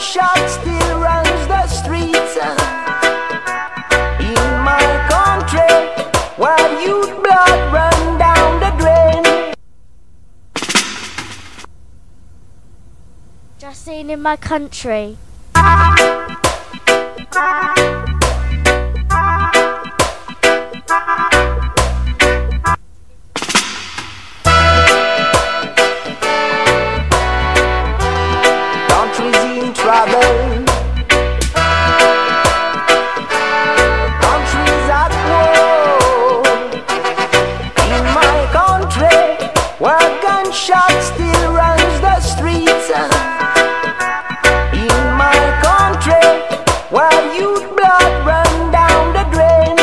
gunshot still runs the streets in my country, where youth blood run down the drain. Just seen in my country. Country's in trouble. Country's at war. In my country, where gunshot still runs the streets. In my country, where youth blood run down the drain.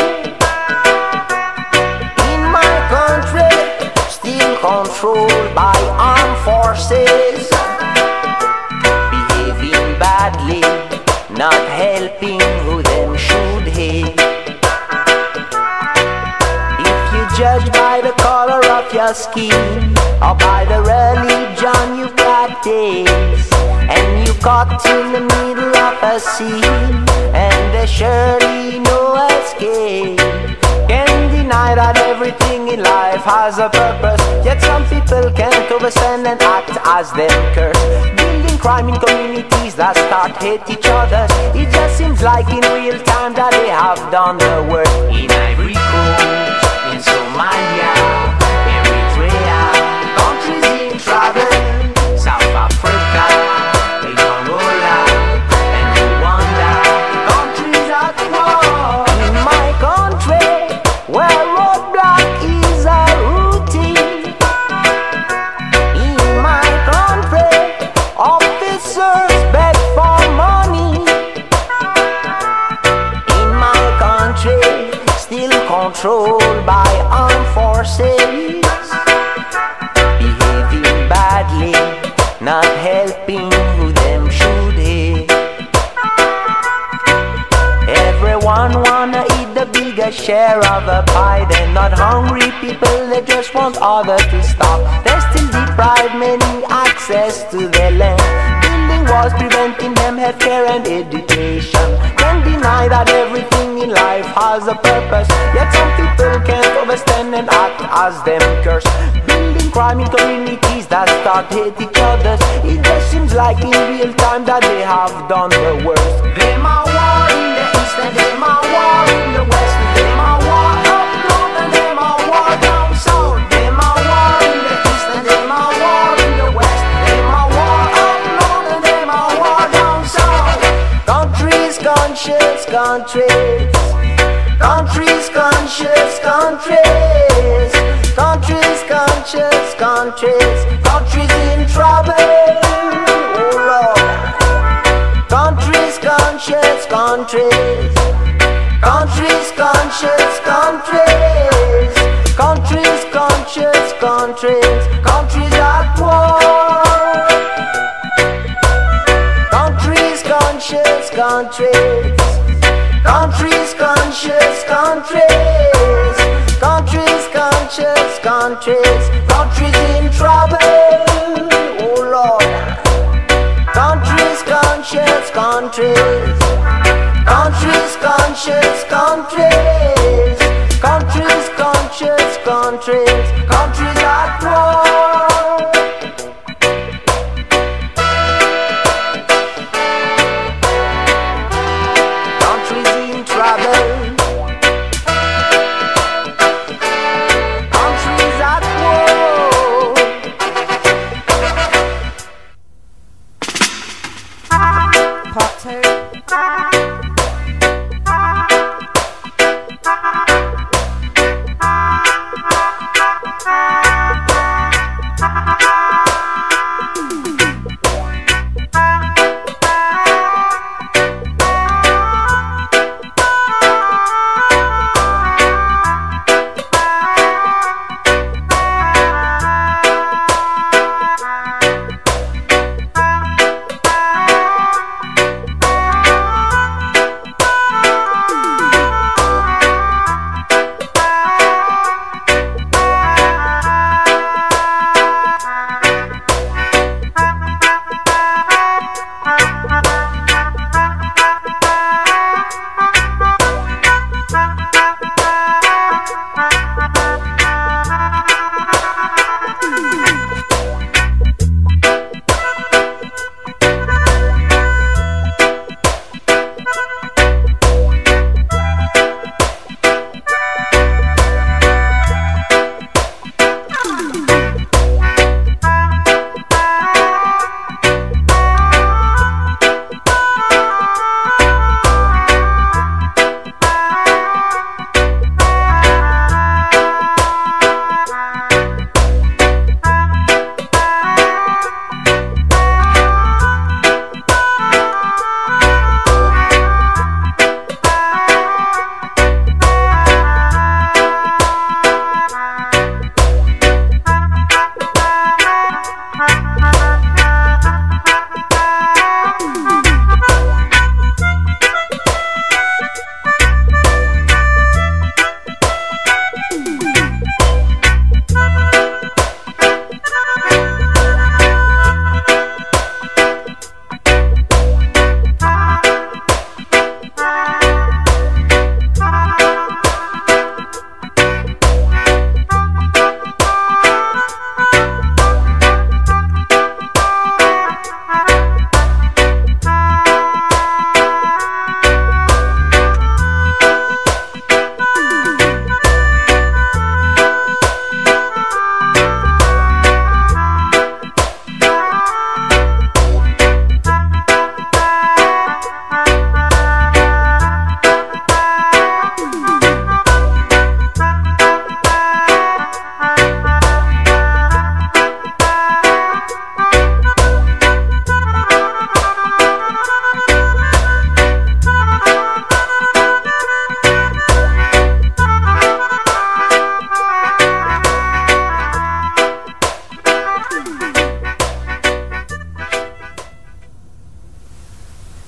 In my country, still controlled by armed forces, behaving badly, not helping who them should hate. If you judge by the color of your skin or by the religion you practice, and you caught in the middle of a scene, and there's surely no escape. Can't deny that everything in life has a purpose, yet some people can't overstand and act as them curse. Building crime in communities that start hate each other. It just seems like in real time that they have done the work. In Ivory Coast, in Somalia, Eritrea, countries in trouble. South Africa, in Angola, and Rwanda, countries at war. In my country, where roadblock is a routine. In my country, officers beg for money. In my country, still controlled by armed forces, behaving badly, not helping who them should hate. Everyone wanna eat the bigger share of a pie. They're not hungry people, they just want others to stop. They still deprive many access to their land. Building walls preventing them healthcare and education. Can't deny that everything in life has a purpose, yet some people can't overstand and act as them curse. Building crime in communities that start hate each other. It just seems like in real time that they have done the worst. Them are war in the east and them are war in the west. Them are war up north and them are war down south. Them are war in the east and them are war in the west. Them are war up north and them are war down south. Countries conscious countries. Countries conscious countries. Countries conscious countries. Countries in trouble. Oh Lord. Countries conscious countries. Countries conscious countries. Countries conscious countries. Countries at war. Countries conscious countries. Countries conscious countries. Countries conscious countries. Countries in trouble. Oh Lord. Countries conscious countries. Countries conscious countries. Countries conscious countries. Countries at war. Countries in trouble. Countries at war. Part 2.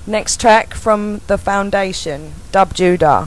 Next track from The Foundation, Dub Judah.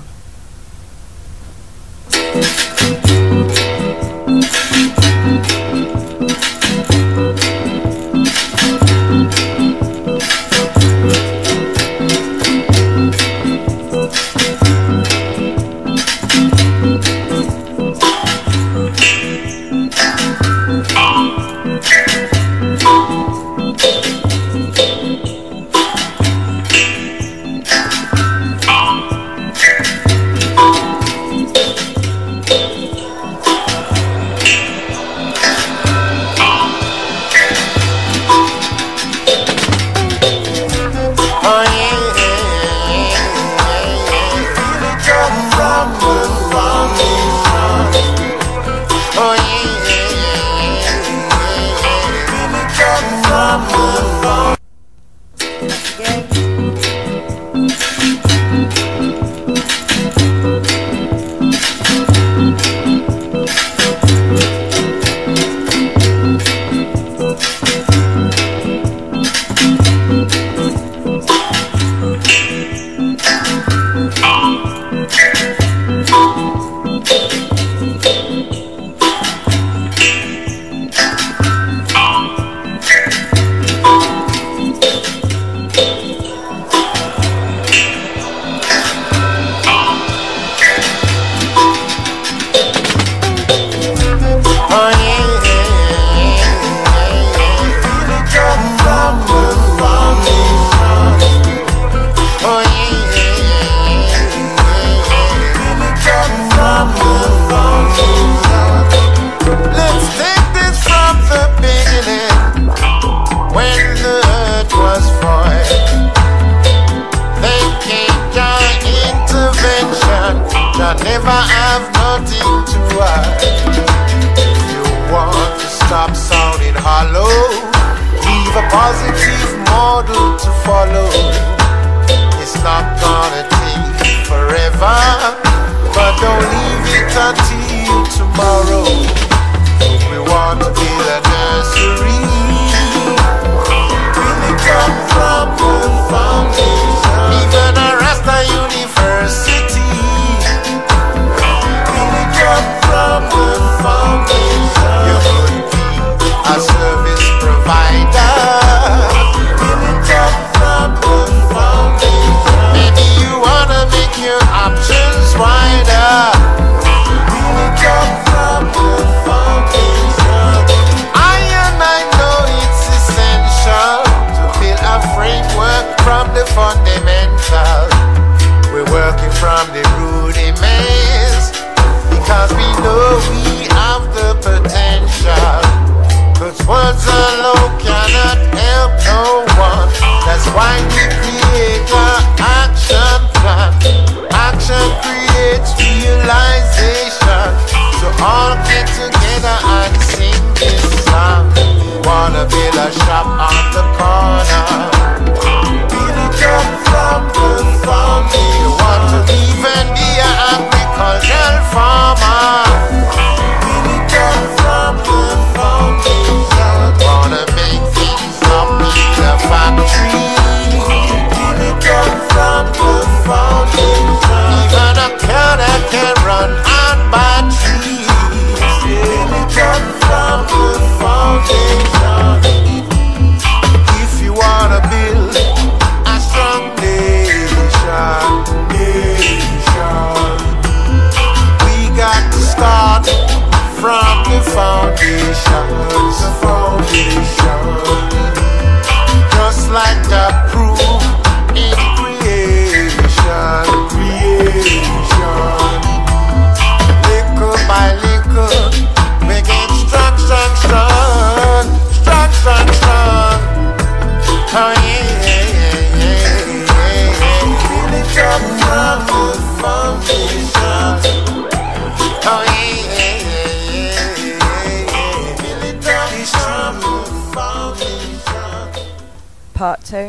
Part 2.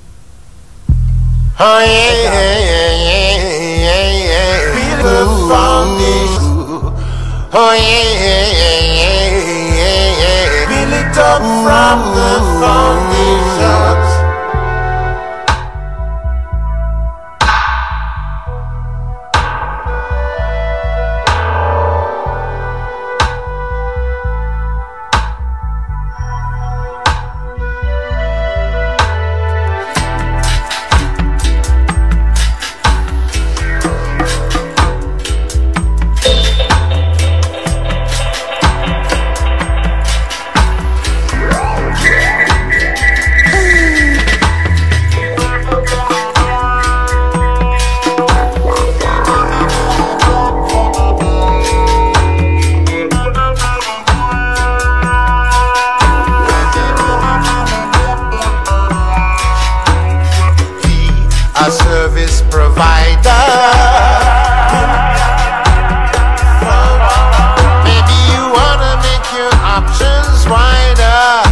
Oh yeah, yeah, yeah, yeah, yeah. Feel the foundation. Oh yeah, yeah, yeah, yeah, yeah. Feel it up from the foundations. service provider. Maybe you wanna make your options wider.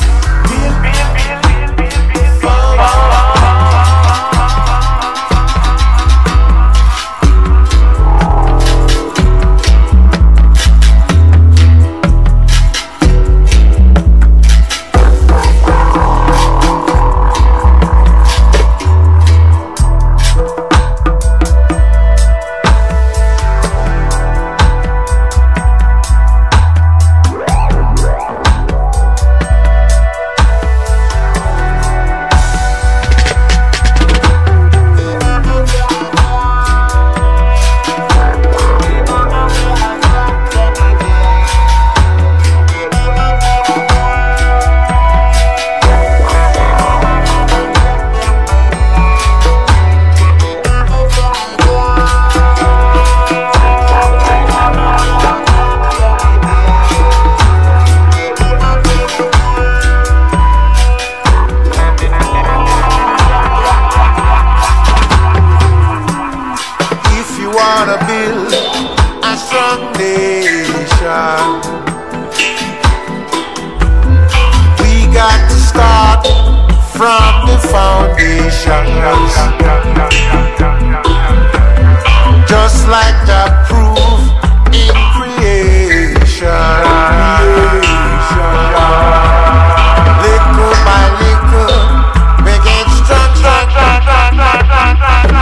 From the foundations, just like the proof in creation. Little by little, we get strong, strong, strong, strong, strong, strong,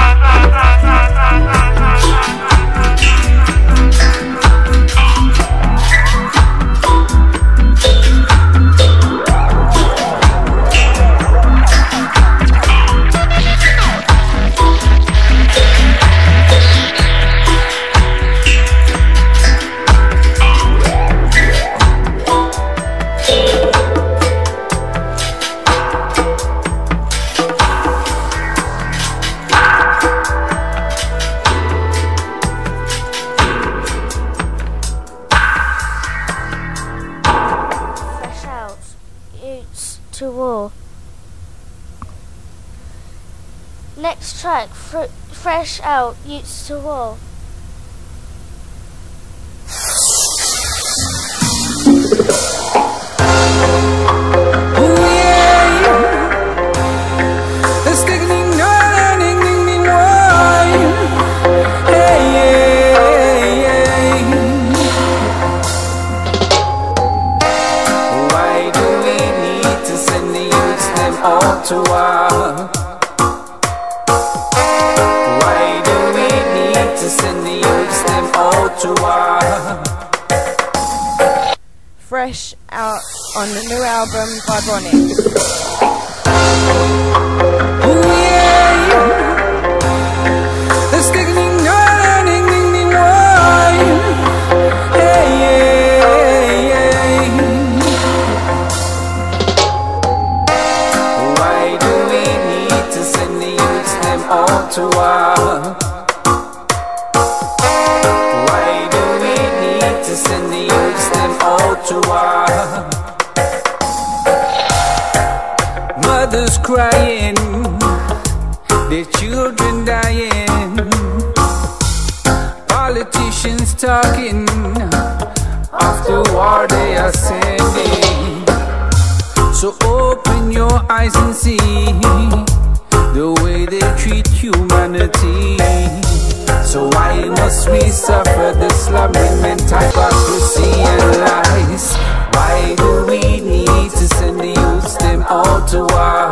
to war. Next track, Fresh Out, Youths to War. To war. Why do we need to send the youths them all to war? Fresh Out on the new album Vibronic. To war. Why do we need to send the youths them all to war? Mothers crying, their children dying, politicians talking of the war they are sending. So open your eyes and see the way they treat humanity. So why must we suffer the slumbering mental hypocrisy and lies? Why do we need to send the youths them all to war?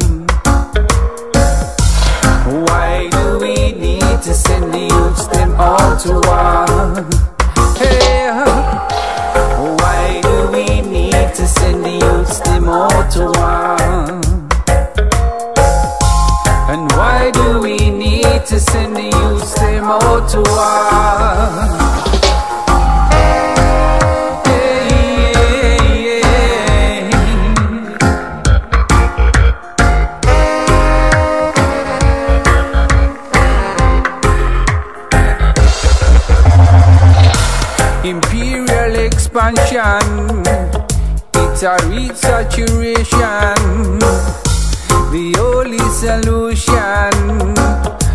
Why do we need to send the youths them all to war? Hey, why do we need to send the youths them all to war? And why do we need to send the youths them all to war? Imperial expansion, it's a reach saturation. The only solution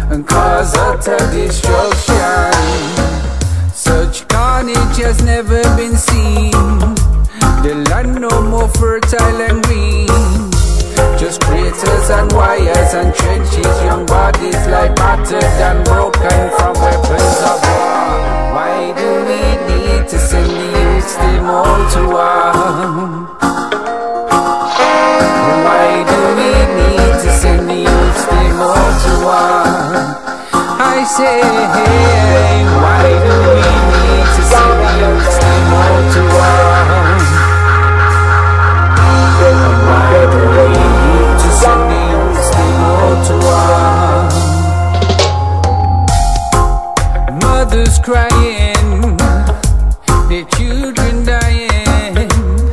utter destruction. Such carnage has never been seen. The land no more fertile and green. Just craters and wires and trenches. Young bodies lie battered and broken from weapons of war. Why do we need to send the youth them all to war? Why do we need to send the youth them all to war? I say, hey, why do we need to send the youth them all to war? Why do we need to send the youth them all to war? Mothers crying, their children dying,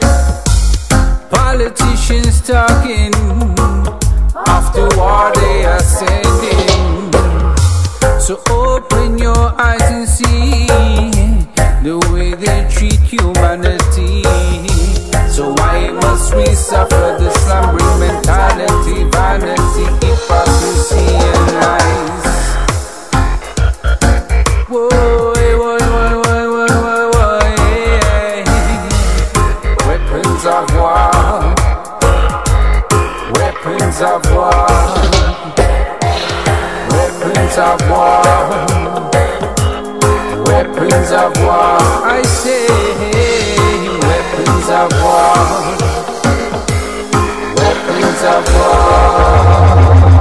politicians talking, after war they are sending. So open your eyes and see the way they treat humanity. So why must we suffer the slumbering mentality, vanity, hypocrisy and lies? Whoa, whoa, whoa, whoa, whoa, whoa, yeah. Weapons of war, weapons of war, weapons of war, weapons of war. I say, weapons of war, weapons of war.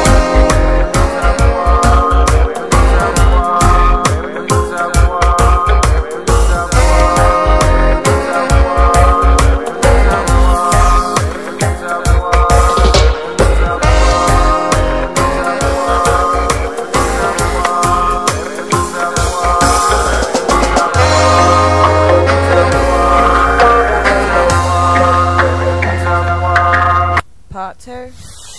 Part 2.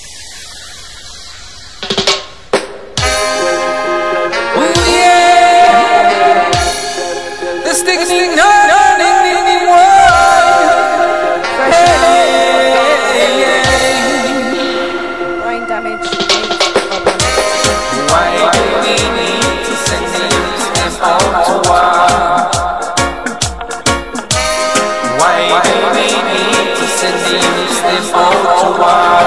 Brain damage. Why do we need to send the youth them all to war? Why do we need to send the youth them all to war?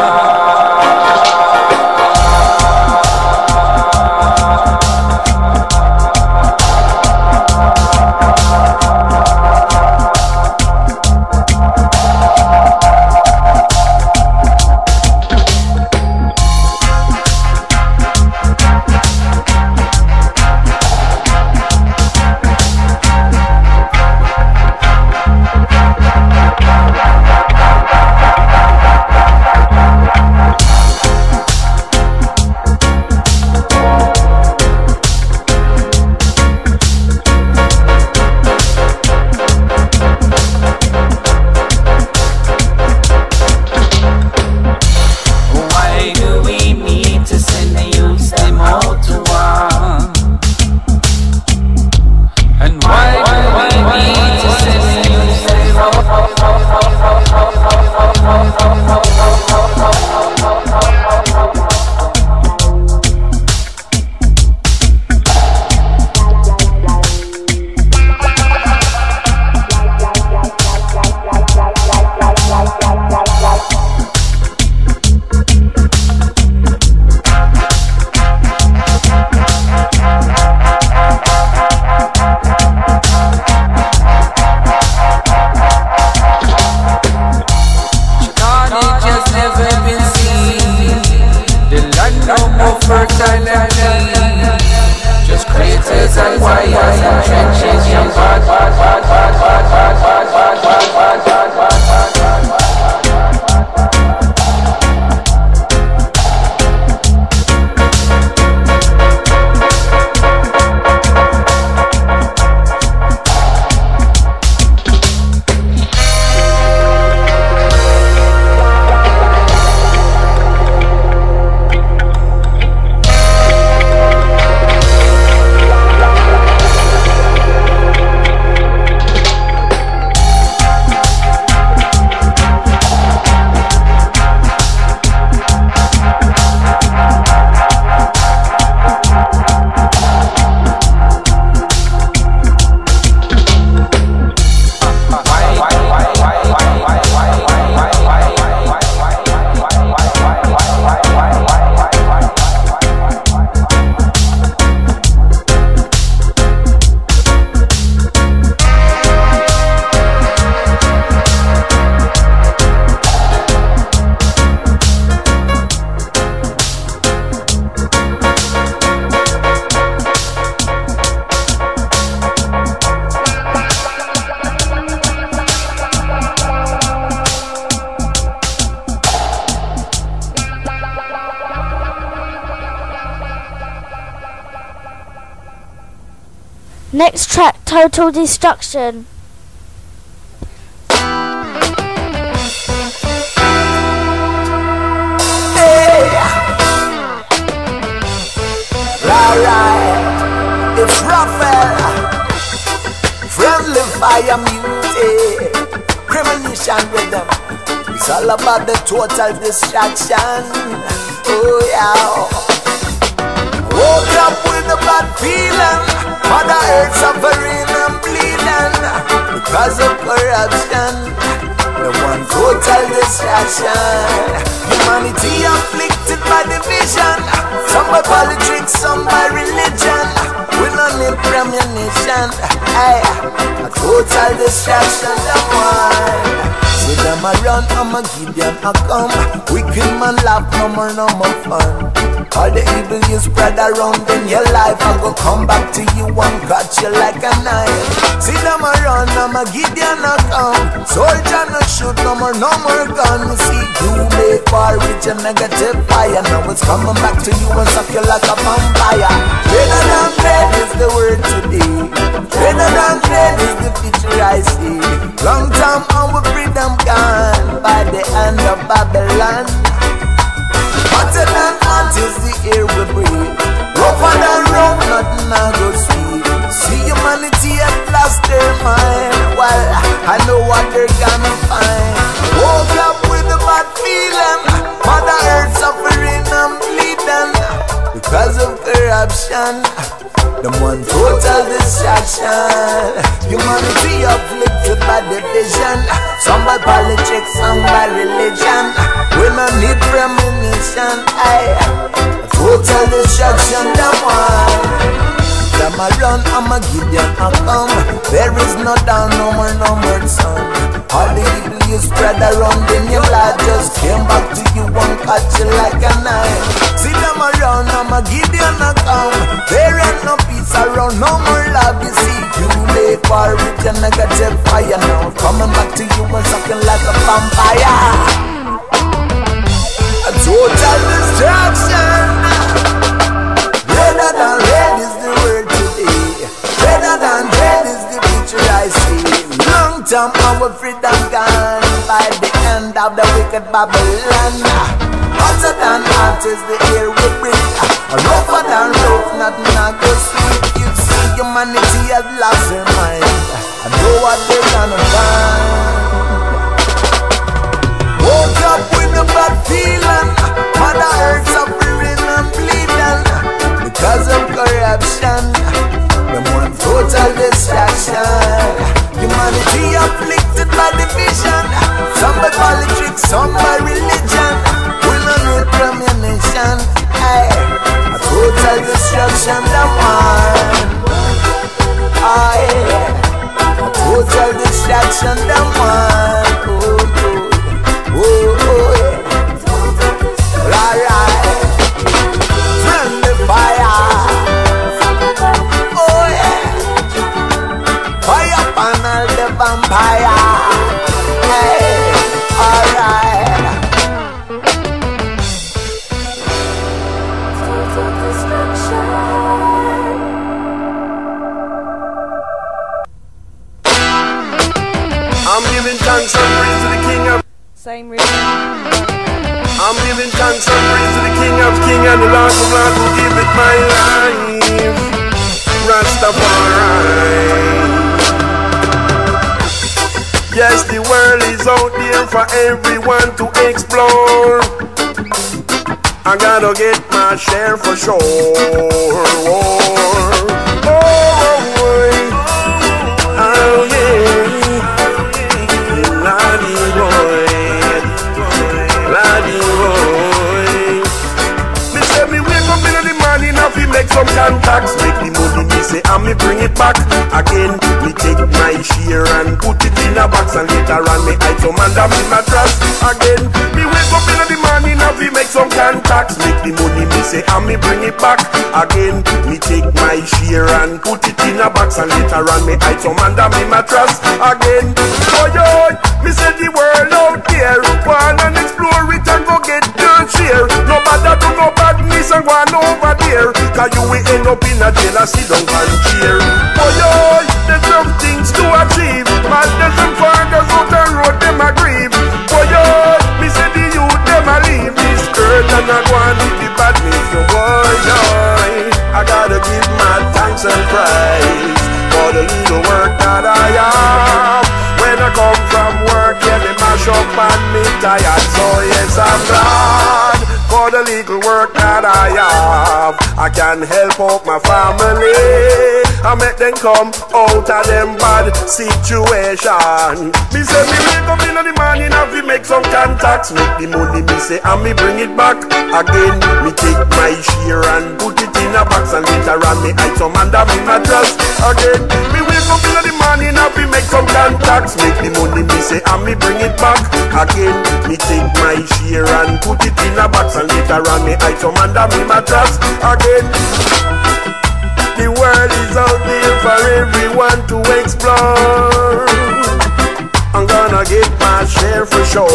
Next track, Total Destruction. Alright, it's Raphael, friendly fire music, premonition rhythm. It's all about the total distraction. Oh yeah. Woke up with a bad feeling, Mother Earth suffering and bleeding because of corruption. The one total distraction. Humanity afflicted by division, some by politics, some by religion. We don't need premonition. Hey, a total distraction. The one. See them around, I'm a Gideon, I come. Wicked man laugh, no more fun. All the evil you spread around in your life, I go come back to you and cut you like a knife. See them around, I'm a Gideon, I come. Soldier no shoot, no more gun. You see, you make war with your negative fire. Now it's coming back to you and suck you like a vampire. Greater than red is the word today. Greater than red is the future I see. Long time our freedom gone by the hand of Babylon. Hotter than hot is the air we breathe. Rougher than rough, nothing I go sweet. See humanity at last their mind. Well, I know what they're gonna find. Woke up with a bad feeling, Mother Earth suffering and bleeding because of corruption. The one total distraction. Humanity afflicted by division, some by politics, some by religion. We don't need premonition. Aye, total destruction. The one. Them around, I'm a Gideon, I come. There is no down, no more sun. All the evil you spread around in your life just came back to you and cut you like a knife. See them around, I'm a Gideon, I come. There ain't no peace around, no more love. You see, you make war with your negative fire. Now coming back to you and sucking like a vampire. A total destruction. Redder than red is the word today. Redder than red is the future I see. Long time our freedom gone by the end of the wicked Babylon. Hotter than hot is the air we breathe. Rougher than rough, nothing I go sweet. You see humanity has lost their mind. I know what they're gonna find. Woke up with a bad feeling, Mother Earth suffering and bleeding because of corruption. Them one total distraction. Humanity afflicted by division, some by politics, some by religion. We don't need premonition. Hey, a total destruction. The one. Aye, a total distraction. The one. Oh, yeah. Alright. Friendly fire. Oh yeah. Fire panel the vampire. Hey, alright. I'm giving thanks and praise to the King of. Same rhythm. I'm giving thanks and praise to the King of Kings and the Lord of Lords who give it my life. Rastafari. Yes, the world is out there for everyone to explore. I gotta get my share for sure. Oh yeah. Make some contacts, make the money me say and me bring it back again. Me take my share and put it in a box and later on me hide some under me mattress again. Me wake up in the morning and we make some contacts, make the money me say and me bring it back again. Me take my share and put it in a box and later on me hide some under me mattress again. Oh yo, me say the world out there, go on and explore it and go get your share. No bother do no badness and go on over there. cause you will end up in a jail and sit down and cheer. Boy, oh, there's some things to achieve. Mothers and fathers out the road, them a grieve. Boy, oh, me say the youth, them a leave this earth and I go on with the badness. So boy, oh, I gotta give my thanks and praise for the little work that I have. When I come from work, yeah, me mash up and me tired. So yes, I'm glad for the legal work that I have. I can help out my family. I make them come out of them bad situation. Me say me wake up in the morning and we make some contacts. Make the money, me say, and me bring it back again. Me take my share and put it in a box, and later on me hide some under me mattress again. Me wake up in the morning and we make some contacts. Make the money, me say, and me bring it back again. Me take my share and put it in a box, and later on me hide some under me mattress again. The world is out there for everyone to explore. I'm gonna get my share for sure.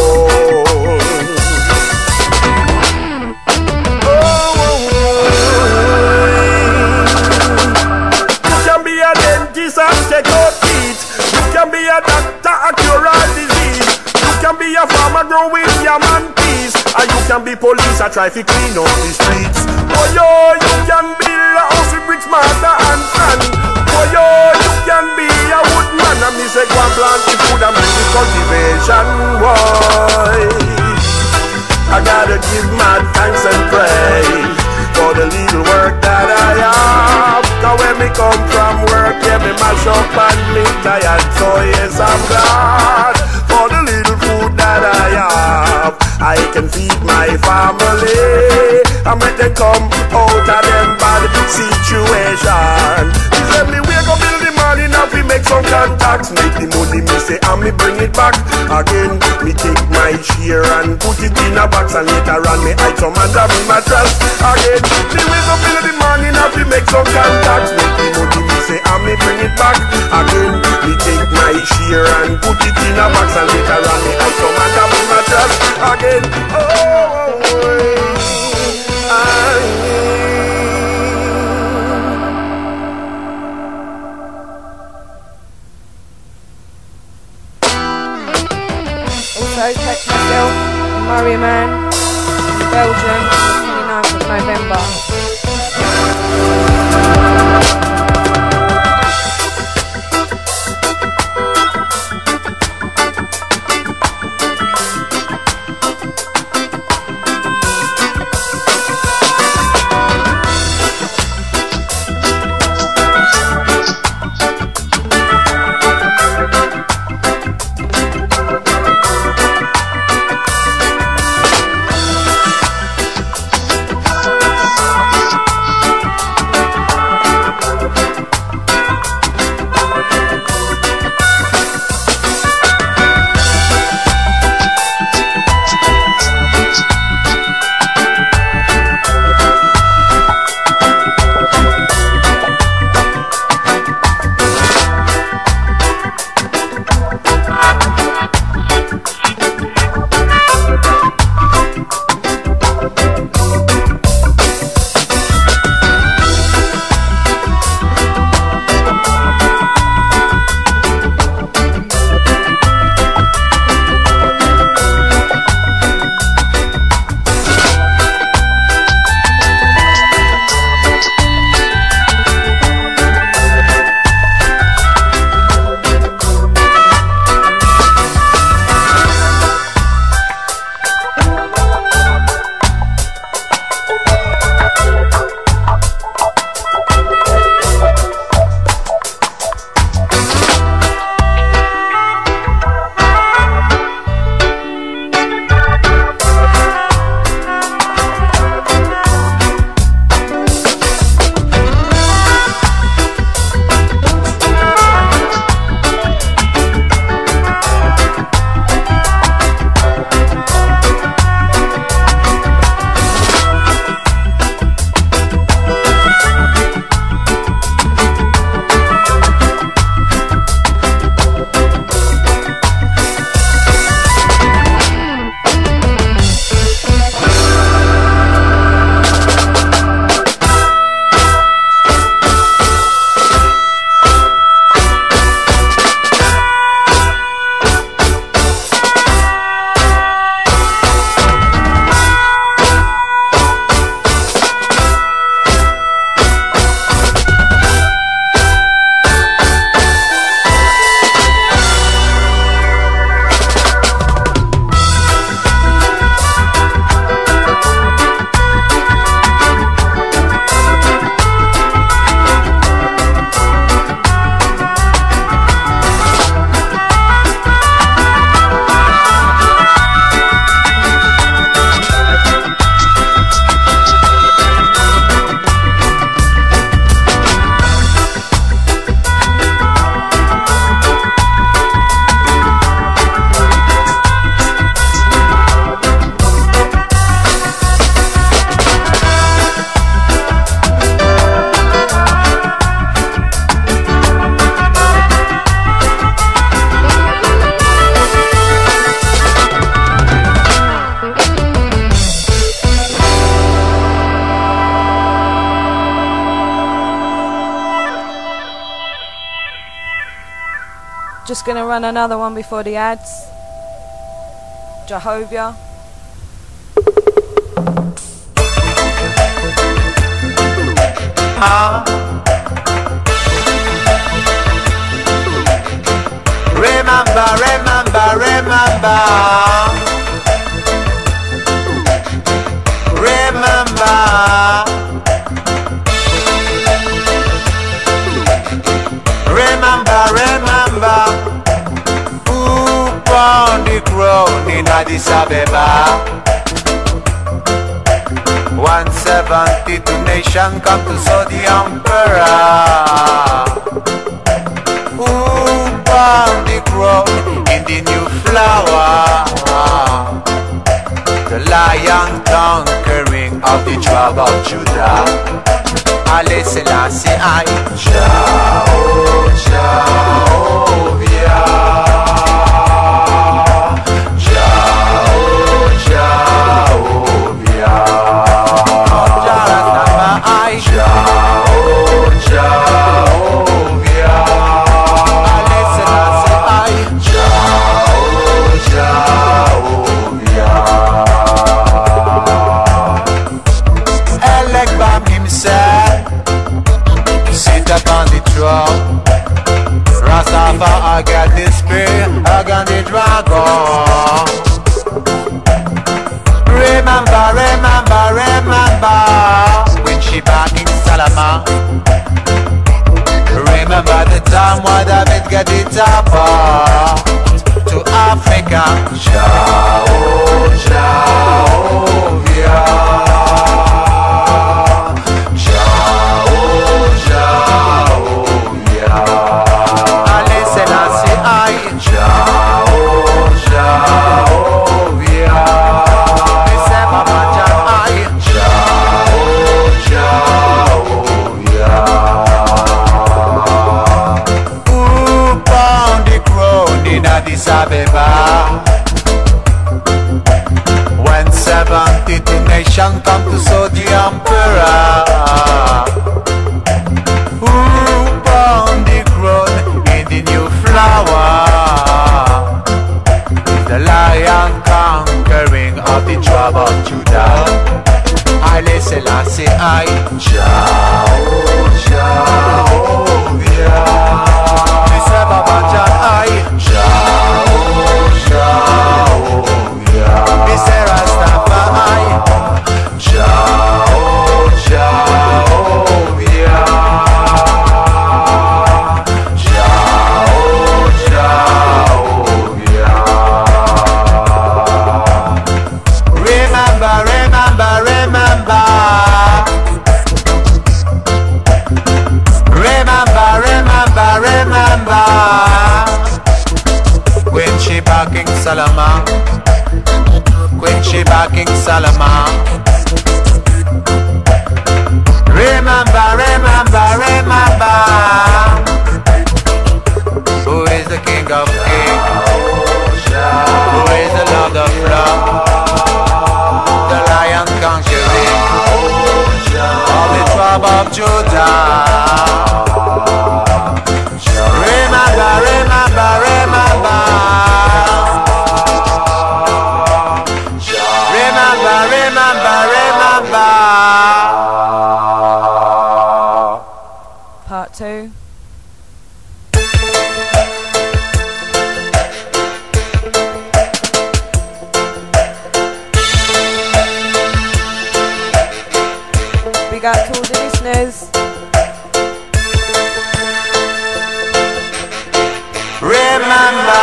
You can be a dentist and take out teeth. You can be a doctor and cure all disease. You can be a farmer growing yam and peas, and you can be police and try to clean up the streets. Oh yo, you can be a house with bricks, mortar and sand. Oh yo, you can be a woodman, and me say go and plant the food and bring the cultivation. Why? I gotta give my thanks and praise for the little work that I have. Cause when me come from work, yeah, me mash up and me tired. So yes, I'm glad for the little food that I have. I can feed my family and make them come out of them bad situation. Let me wake up in the morning and we make some contacts. Make the money, me say, and me bring it back again. Me take my share and put it in a box, and later on me hide some under me mattress again. Me wake up in the morning and we make some contacts. Make the money, me say, and me bring it back again. Me take my share and put it in a box, and later on me hide some under me mattress again. Also, catch myself, Murray Man, in Belgium, on the 29th of November. Just gonna run another one before the ads. Jehovah. Remember, remember, remember. Remember. Remember, remember. Who found the crown in Addis Ababa? 172 nations come to saw the emperor. Who found the crown in the new flower? The lion conquering of the tribe of Judah. Haile Selassie I. Rastafari, I got the spirit, I got the dragon. Remember, remember, remember when she back in Salama. Remember the time when David got the top to Africa. Ciao, ciao, yeah. Addis Ababa. 172 nations come to saw the emperor. Who found the crown in the new flower? The lion conquering of the tribe of Judah. Haile Selassie I. Ciao, ciao, yeah. Mr. Baba John I. Mr. Rastafari, ciao, ciao, yeah. Ciao, ciao, yeah. Remember, remember, remember. Remember, remember, remember. When she back in Salama. When she back in Salama. Remember, remember, remember. Who is the King of Kings? Who is the Lord of Lords? The Lion conquering of the tribe of Judah. Remember, remember, remember. Remember, remember. Part 2. Big up to all the listeners. Remember.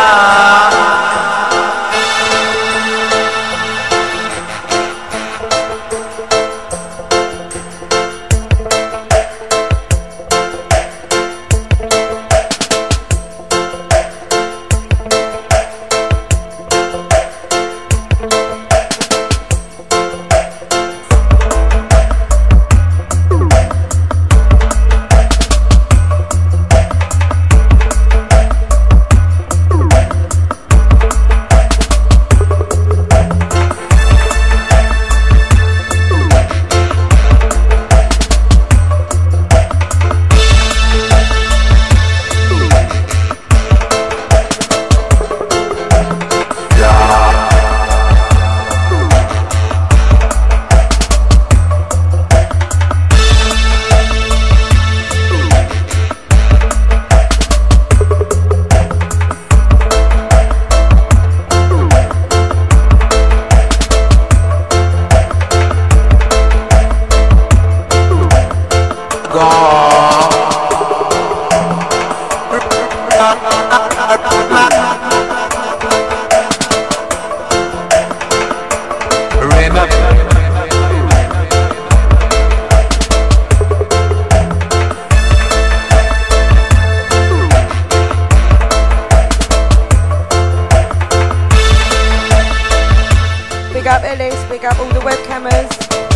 Derek Hammers.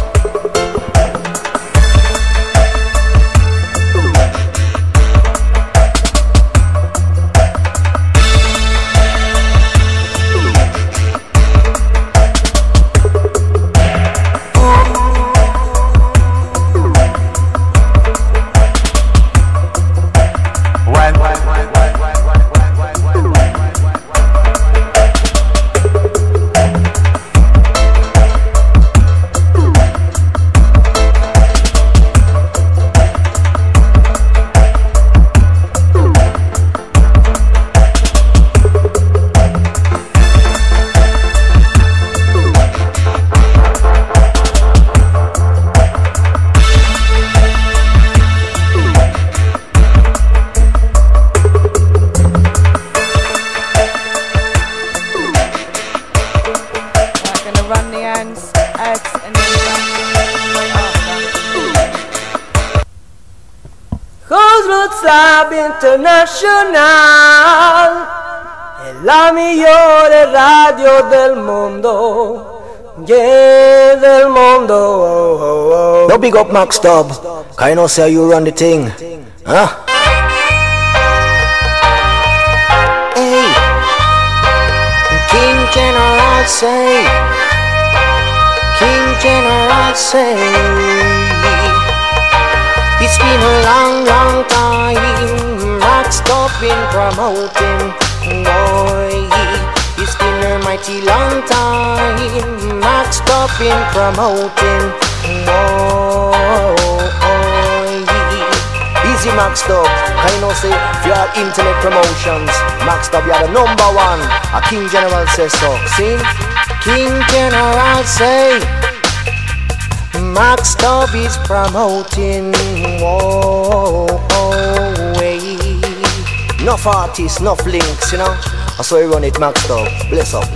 International, è la migliore radio del mondo, yeah, del mondo. Oh, oh, oh. No big up Max Dub, cause I know say you run the thing, huh? Hey, King General say, King General say, it's been a long, long time. Max Dub been promoting, boy. It's been a mighty long time. Max Dub been promoting, boy. Easy Max Dub, I know say if you have internet promotions, Max Dub you are the number one. A King General says so. See? King General say Max Dub is promoting, enough artists, enough links, you know. That's why we run it, Max Dub. Bless up.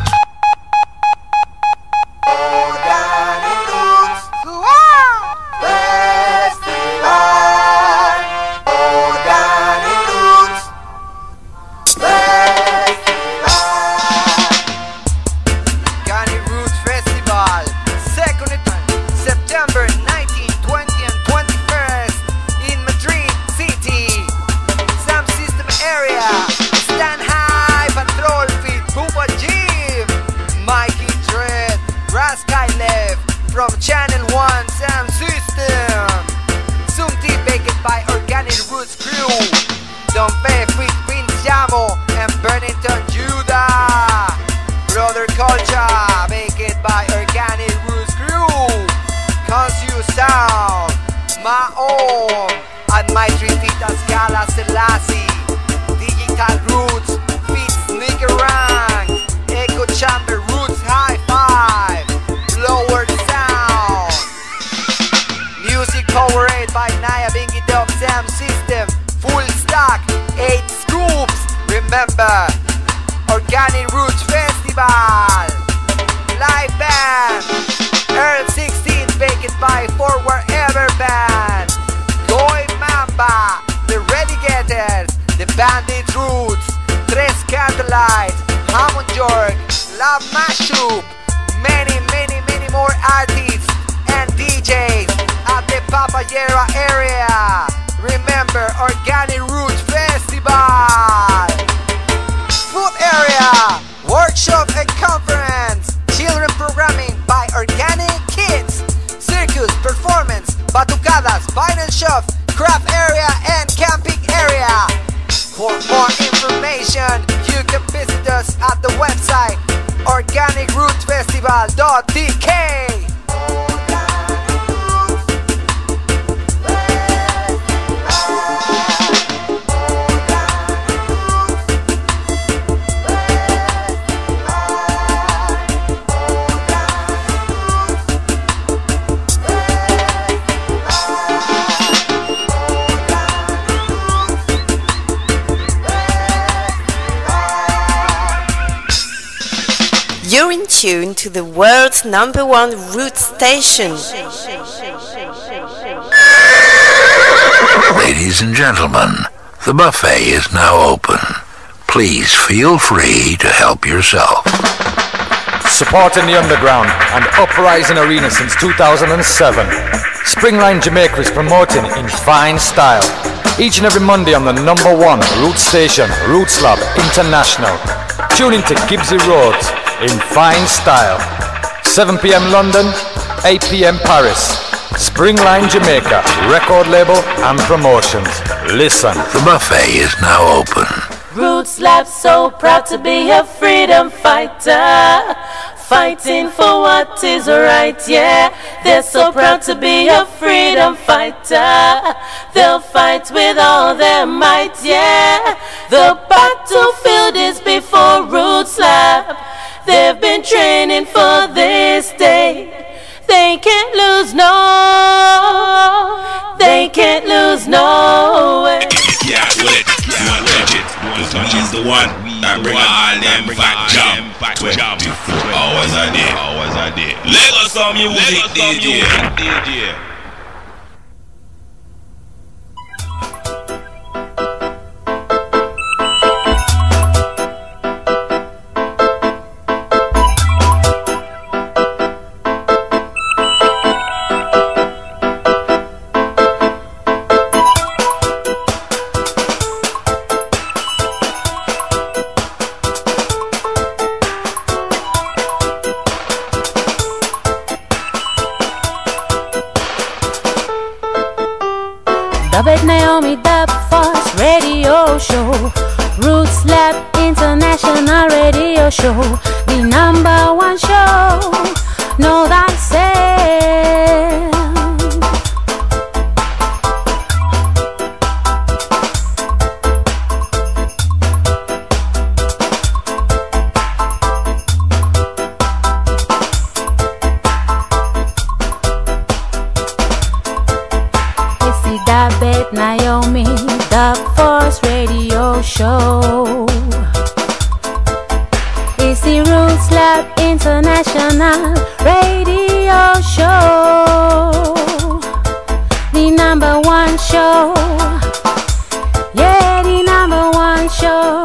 Organic Roots Festival live band Earl 16 baked by Forward Ever Band, Goy Mamba, The Relegators, The Bandit Roots, Tres Candlelight, Hammond York, Love Mashup, many more artists and DJs at the Papayera area. Remember, Organic Roots Festival. Food area, workshop and conference, children programming by Organic Kids, circus performance, batucadas, vinyl shop, craft area and camping area. For more information, you can visit us at the website organicrootsfestival.tk. You're in tune to the world's #1 Roots station. Ladies and gentlemen, the buffet is now open. Please feel free to help yourself. supporting the underground and uprising arena since 2007. Springline Jamaica is promoting in fine style. Each and every Monday on the #1 Roots station, Roots Lab International. Tune into Gibbsy Roads in fine style. 7 p.m. London, 8 p.m. Paris. Springline Jamaica, record label and promotions. Listen. The buffet is now open. Roots Lab, so proud to be a freedom fighter, fighting for what is right, yeah. They're so proud to be a freedom fighter. They'll fight with all their might, yeah. The battlefield is before Roots Lab. They've been training for this day. They can't lose, no. They can't lose, no way. Yeah, with it. He's the one that bring all them fat jump 24 hours a day. Lagos on music, DJ. Dubit Naomi Dub Force Radio Show, Roots Lab International Radio Show, the #1 show. Know thyself. Dubit Naomi Dub Force Radio Show. It's the Roots Lab International Radio Show, the #1 show. Yeah, the #1 show.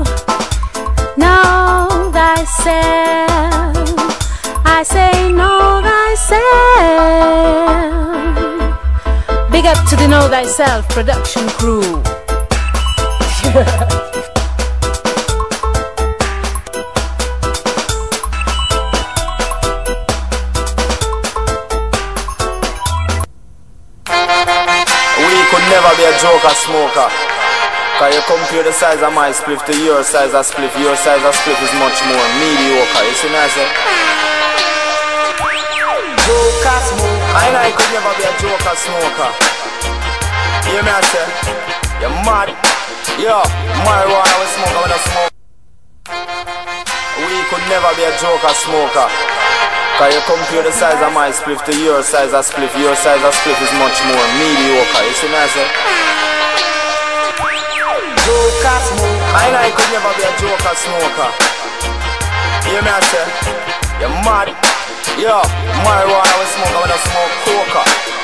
Know thyself. I say know thyself. Big up to the Know Thyself production crew. We could never be a joker smoker. Cause you compare the size of my spliff to your size of spliff. Your size of spliff is much more mediocre. You see what I say? Joker smoker. I could never be a joker smoker. Hear me I say? You're mad. Yo, marijuana we smoke when I smoke. We could never be a joker smoker. Cause you compare the size of my spliff to your size of spliff. Your size of spliff is much more mediocre. You see what I say? Joker smoker. I could never be a joker smoker. Hear me I say? You're mad. Yo, marijuana we smoke when I smoke coca.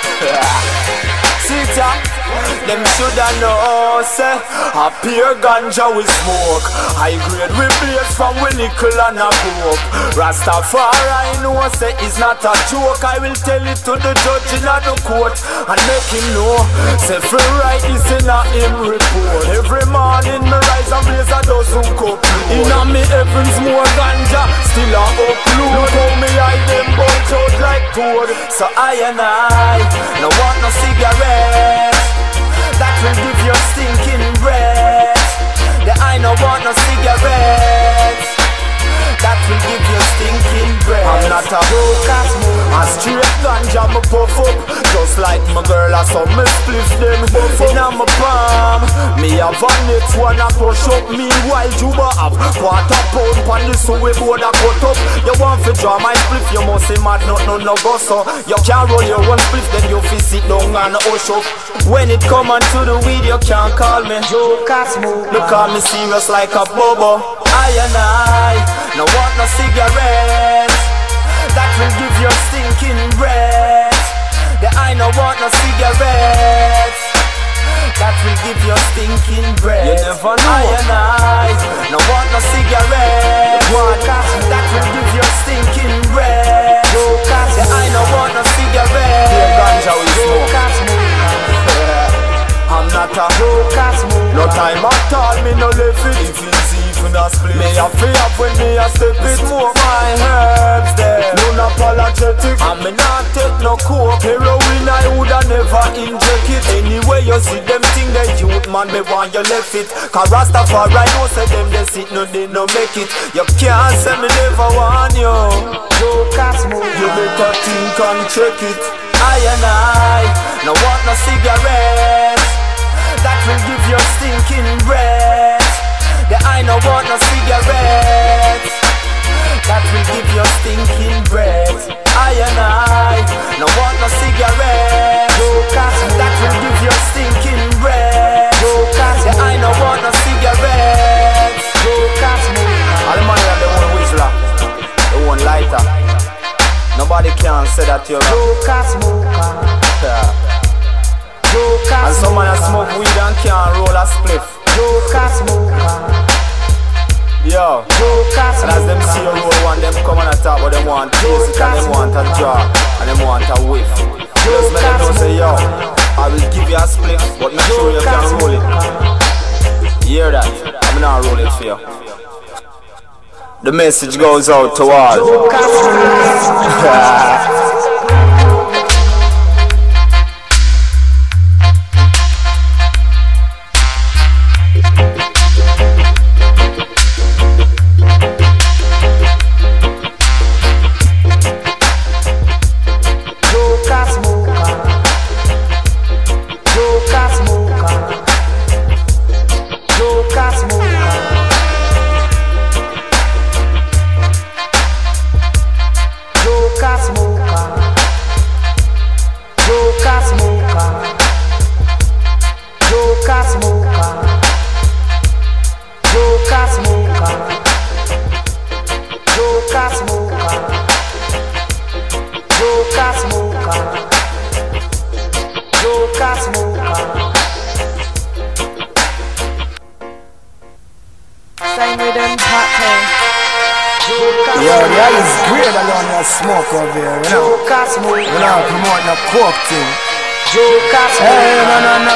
See ya? Them shoulda know, say, a pure ganja we smoke. High grade we blaze from we nickel and a coke. Rastafari know, say, it's not a joke. I will tell it to the judge in the court and make him know, say, free right is in a him report. Every morning me rise and blaze a dozen cup. In a me heavens more ganja, still a upload. Look how me hide them bunch out like toad. So I and I, no want no cigarette that will give you stinking breath. The I no want no cigarettes that will give you stinking breath. I'm not a joker smoker. A straight ganja me puff up, just like my girl I saw me spliff them in a my palm. Me have a next one a push up. Meanwhile Juba have quarter pound pan the so we board a cut up. You want to draw my spliff, you must say mad no go so. You can't roll your one spliff, then you fi sit down and hush up. When it come onto the weed, you can't call me joker smoker. Look call me serious like a bobo. I and I no want no cigarettes that will give you stinking breath. The I no want no cigarettes that will give you stinking stinking breath. You never know. I and I no want no cigarette. That will give you stinking breath. I no want no cigarette. Here ganja we smoke. I'm not a no time at all, me no left it. If it's even a split, me a free up when me a step it. Smoke my herbs there, no apologetic. And me not take no coke. Heroin I woulda never inject it. Anyway you see them thing they youth man, me want you left it. Cause Rastafari know say them they sit no they no make it. You can't say me never want you. You better think and check it. I and I no want no cigarettes. That will give you stinking breath. The I no want no cigarettes. That will give you stinking breath. I and I no want no cigarettes. That will give you stinking breath. The I no want no cigarettes. All the money have their own whistler, their own lighter. Nobody can say that you're and some man smoke weed and can't roll a spliff. Yo, and as them see you roll one, them come on the top, but them want taste it and them want a jar and them want a whiff. Just make them know say, yo, I will give you a spliff, but make sure you can roll it. You hear that? I'm not roll it for you. The message goes out to all. Smoke over here, you know. We don't promote no coke thing. Hey, no.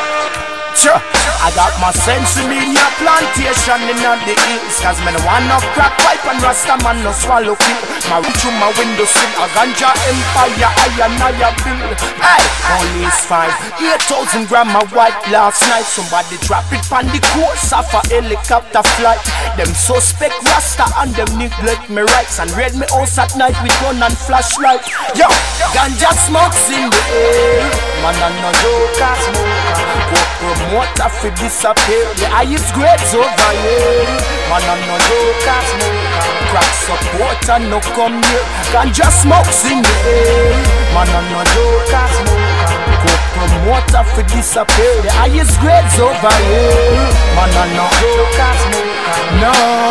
Sure. I got my sense in me a plantation in the hills. Cause me no want no crack pipe and Rasta man no swallow kill. My reach through my window sill. A ganja empire, I and I build. Hey, only is 8,000 gram of white last night. Somebody drop it on the course of a helicopter flight. Them suspect Rasta and them neglect me rights. And raid me house at night with gun and flashlight. Yo, ganja smokes in the air. Man and no joker smoker. Go promote fi disappear. The highest grades over here. Man and no joker smoker. Crack supporter no come here. Ganja smokes in the air. Man and no joker smoker. Go promoter fi disappear. The highest grades over here. Man and no joker smoker. No,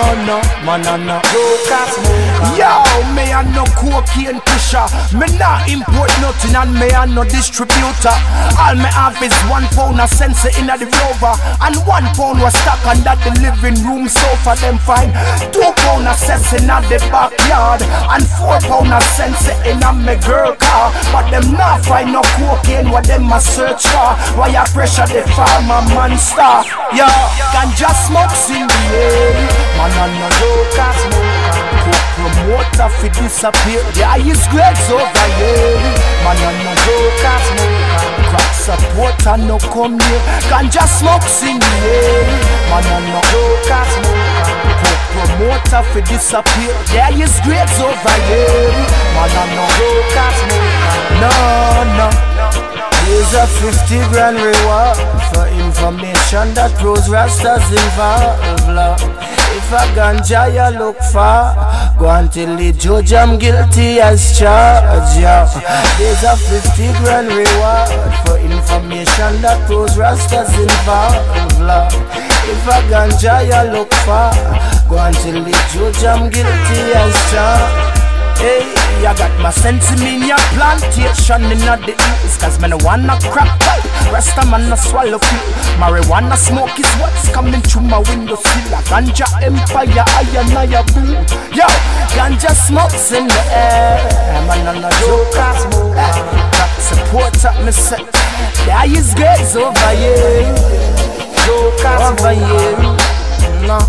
man and no joker smoker. Yo, me and no cocaine pusher. Me not import nothing and me and no distributor. All me have is 1 pound of sensor in the rover and 1 pound was stuck under the living room sofa. Them fine 2 pound of sensor in the backyard and 4 pound of sensor in a me girl car. But them not find no cocaine what them a search for. Why I pressure the farmer monster? Yo, ganja smokes in the air. Man and no joker smoker. Promoter fi disappear. The highest grades over here. Man and no joker smoker. Crack supporter no come here. Ganja smokes in the air. Man and no joker smoker. Promoter fi disappear. The highest grades over here. Man and no joker smoker. No. Here's a 50 grand reward for information that Rose Rastas involved, love. If a ganja you look for, go and tell the judge I'm guilty as charged, yeah. There's a 50 grand reward for information that Rose Rastas involved, love. If a ganja you look for, go and tell the judge I'm guilty as charged. Hey, I got my sense in your plantation in the east. Cause me no wanna crack pipe, Rasta man no swallow pill. Marijuana smoke is what's coming through my window sill. A ganja empire, I and I blue. Yo, ganja smokes in the air. Man on a joker smoke. Crack support up me set. There is girls over here. Jokers over here. No.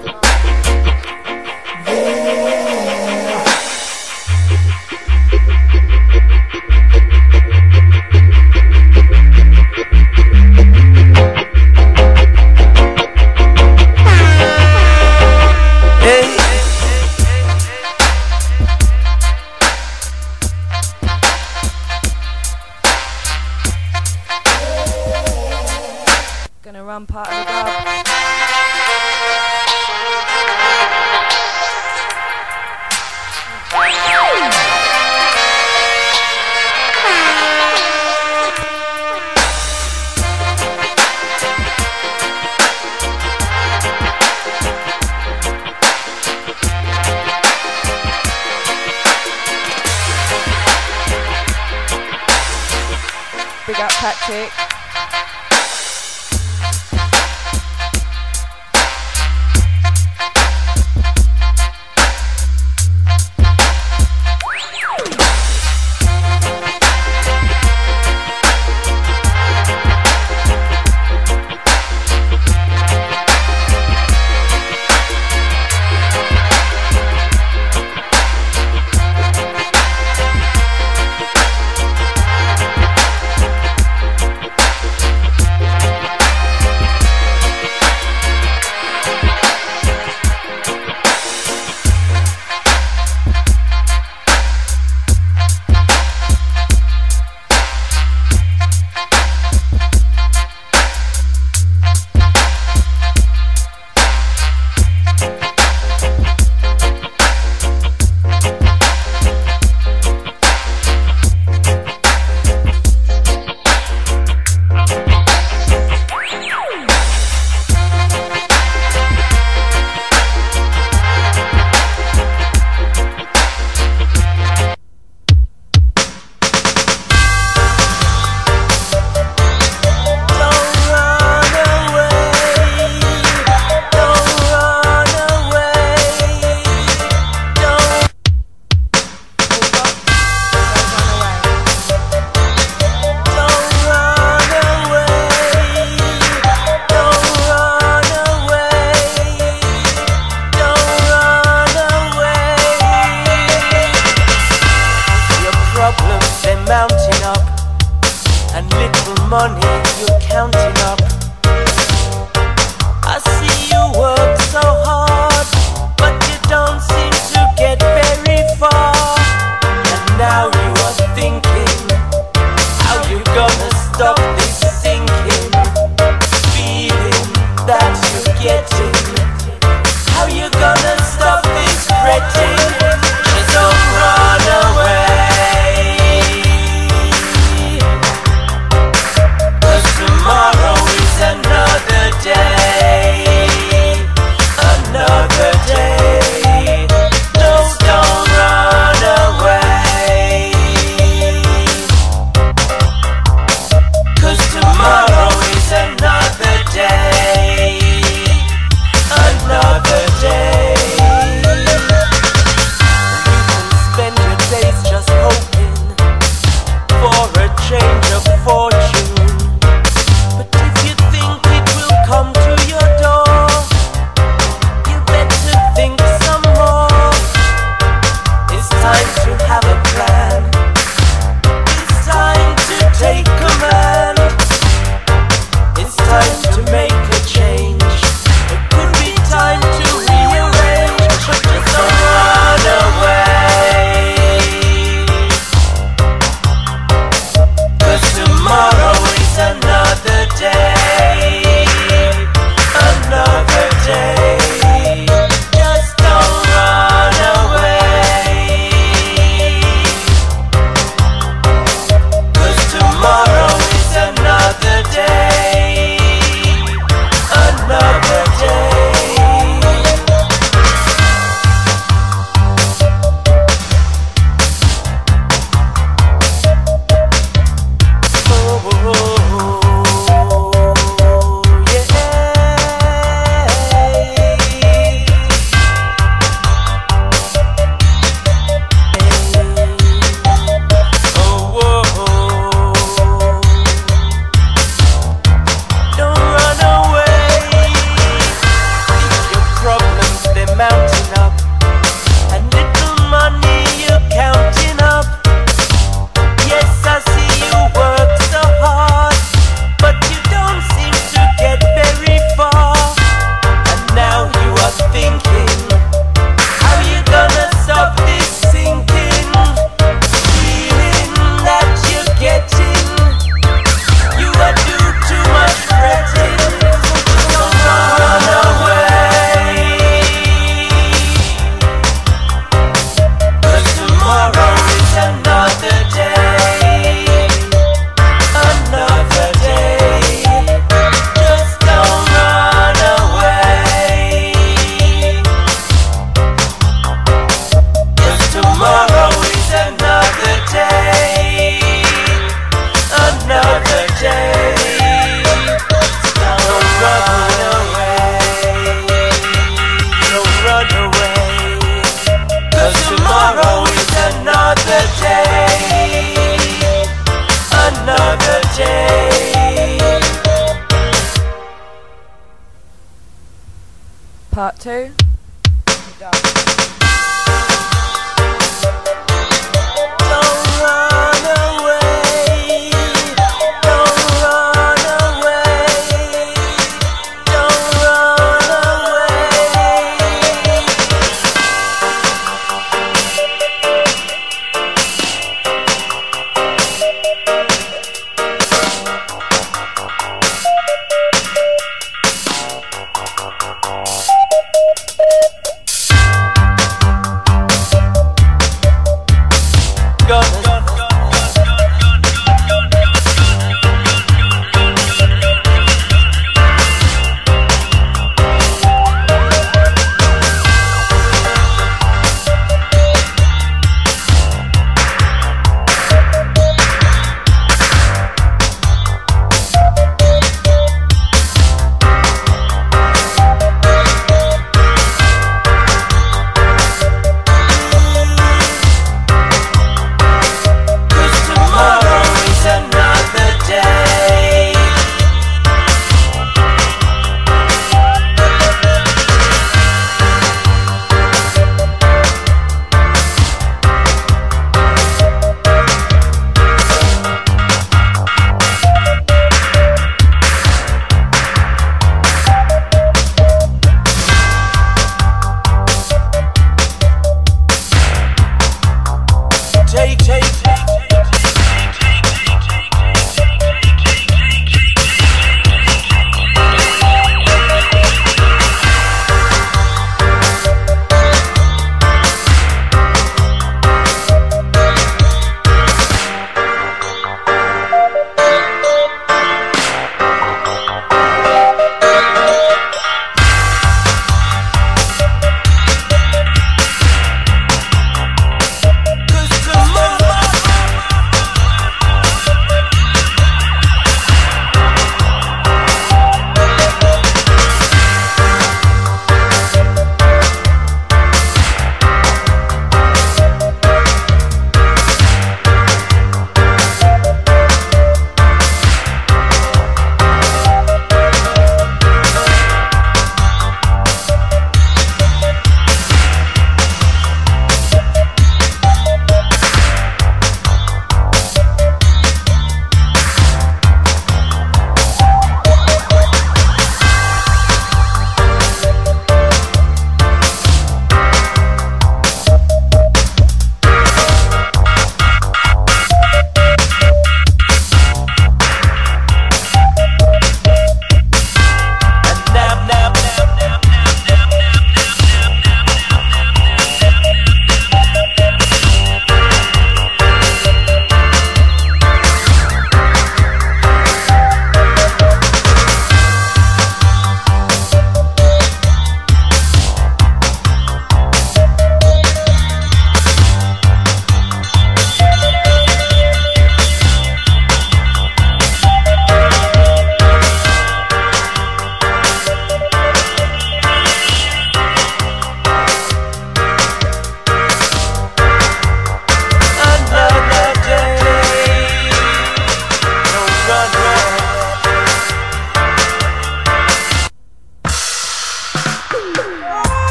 Gonna run part of the dub. Big up Patrick.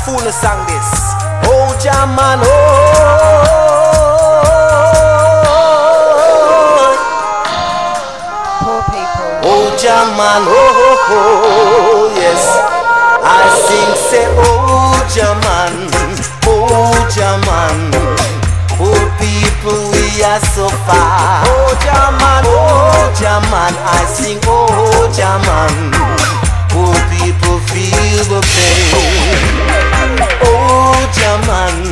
fool the song this. Oh Jaman, oh. Poor people. Oh Jaman, oh, yes. I sing say oh Jaman, oh Jaman. Poor people we are so far. Oh Jaman, I sing oh Jaman. Poor people feel the pain. Oh Jaman,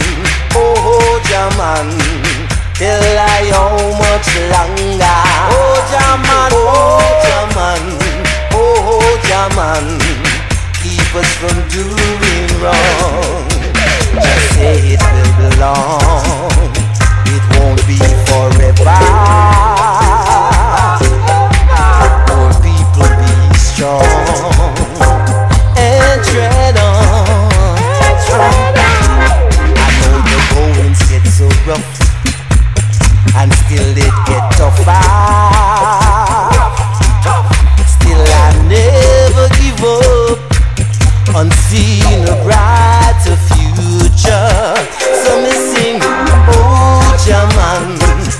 tell I how much longer. Oh Jaman, keep us from doing wrong. Just say it will be long, it won't be forever. Poor people be strong and tread on. I know the goings get so rough, and still it get tougher. Still I never give up, unseen a brighter future. So me sing, oh Jaman,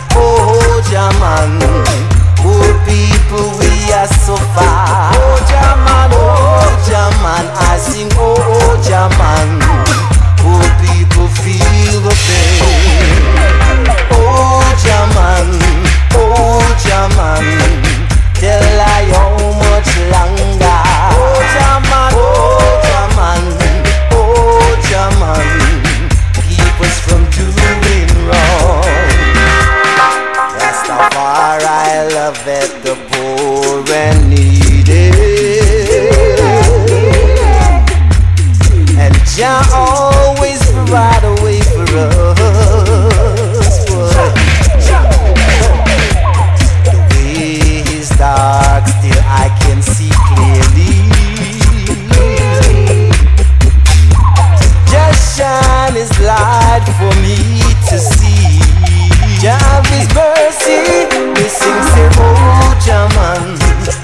poor people we are so far. Oh Jaman, I sing, oh Jaman, poor people feel the pain. Oh Jaman, tell I how much longer. Oh Jaman, keep us from doing wrong. Rastafari love it, the poor and needy, and Jah always provide a way for us. The way is dark, still I can see clearly. Just shine His light for me to see. Jah have His mercy, we sing say oh Jaman,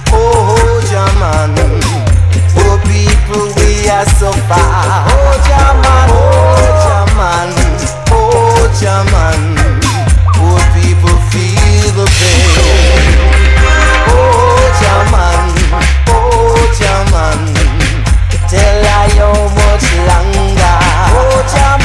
poor people we are so far. Oh Jaman, poor people feel the pain. Oh Jaman, tell I how much longer. Oh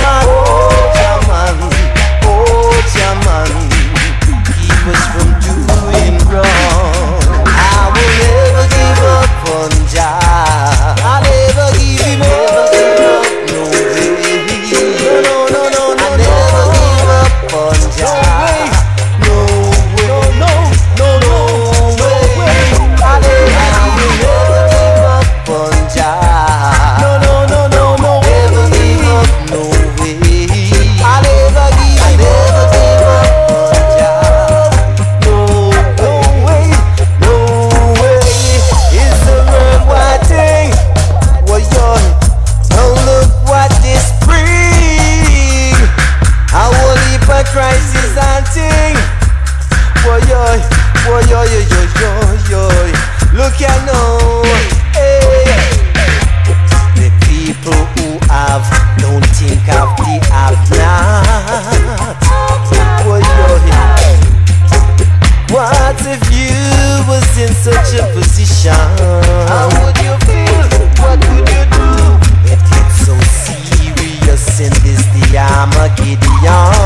Jaman, keep us from doing wrong. I will never give up on Jah. I'll never give him up, no way. No, I never give up on Jah. No way. I will never give up on Jah. No, never give up, no way. I never give up on Jah. No way. It's the worldwide thing. Well, now look what this bring. I will leave a crisis and thing. Look at now, hey. The people who have don't think of the have-not. What if you was in such a position? How would you feel? What would you do? It gets so serious in this the Armageddon.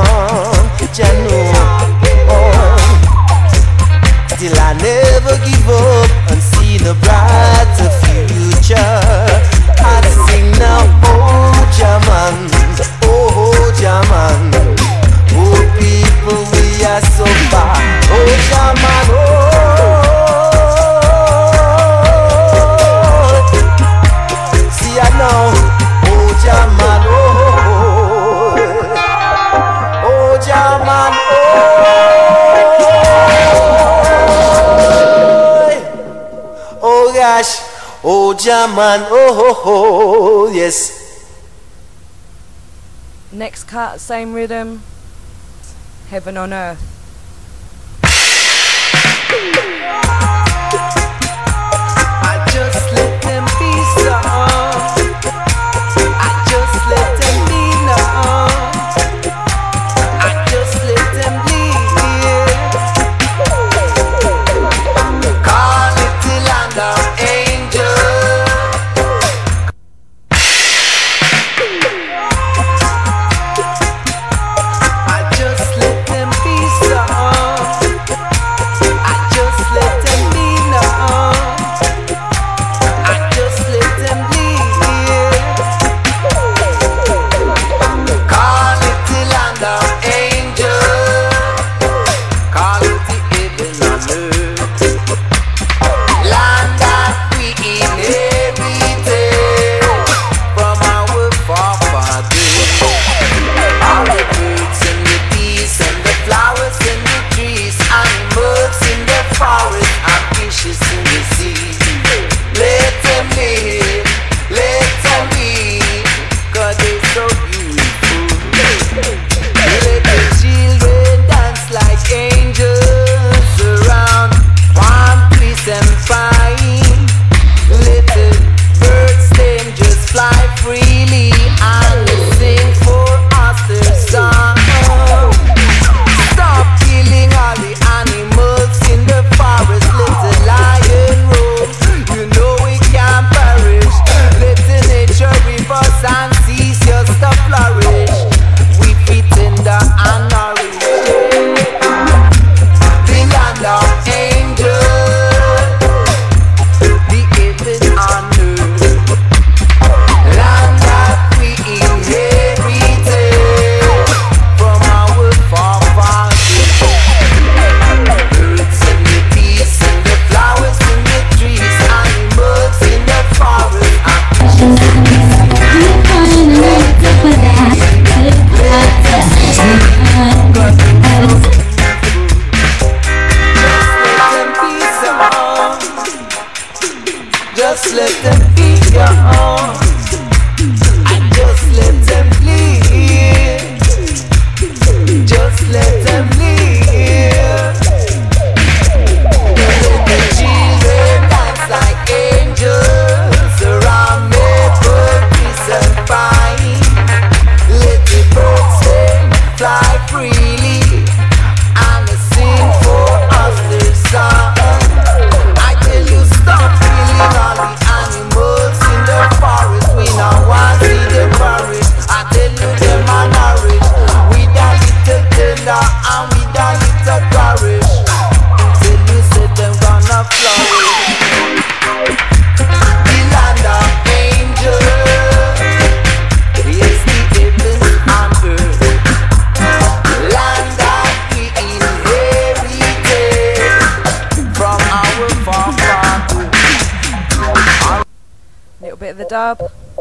Still I never give up and see the brighter future. I sing now, oh Jaman, oh people we are so far. Oh Jaman, see I know, oh Jaman, oh Jaman, oh gosh, oh Jaman, oh yes. Next cut, same rhythm. Heaven on Earth. I just let them be some. I just a little courage. Till we see them gonna flourish. The land of angels, yes, the heavens and earth. Land that we inherited from our forefathers. Little bit of the dub.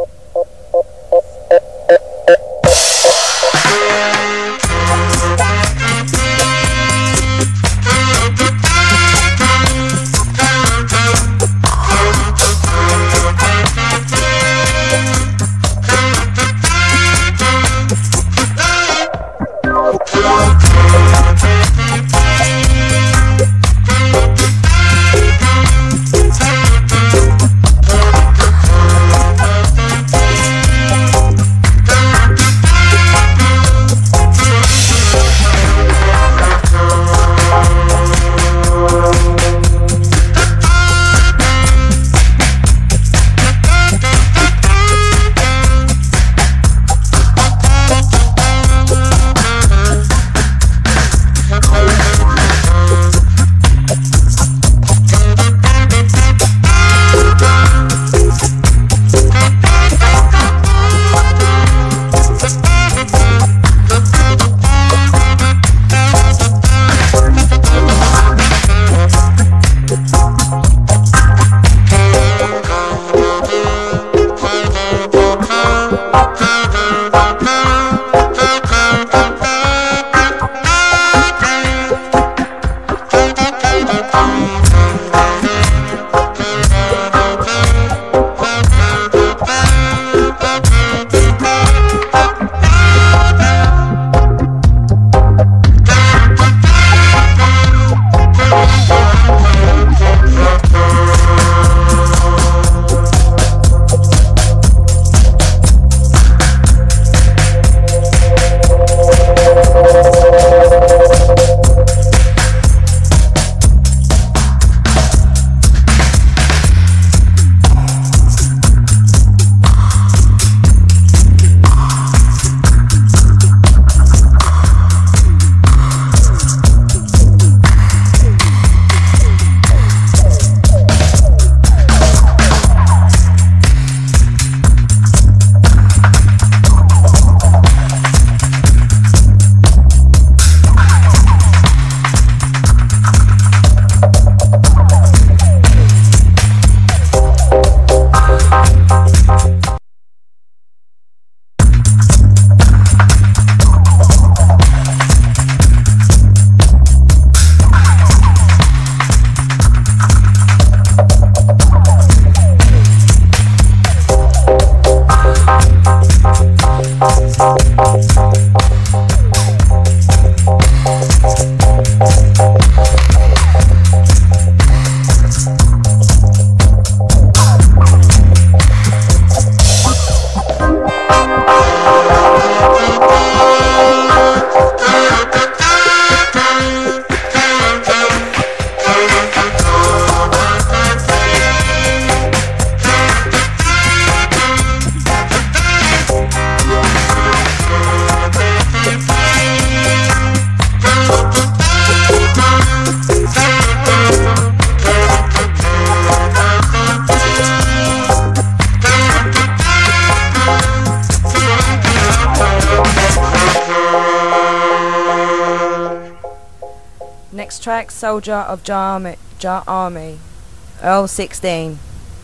Next track, Soldier of Jah Army, Earl 16.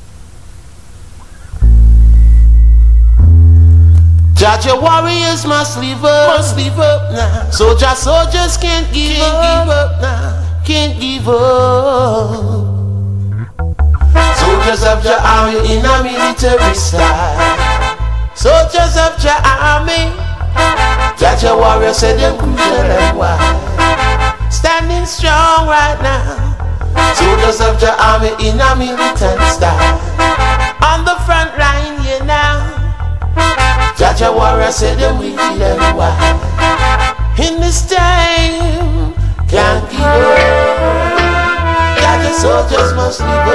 Jah warriors must live up now. Soldiers can't give up now. Can't give up. Soldiers of Jah Army in a military style. Soldiers of Jah Army. Jah warriors say them crucial and wide. Standing strong right now. Soldiers of Jah Army in a militant style. On the front line, you know. Jah warriors say them wicked and wild. In this time, can't give up. Jah soldiers must live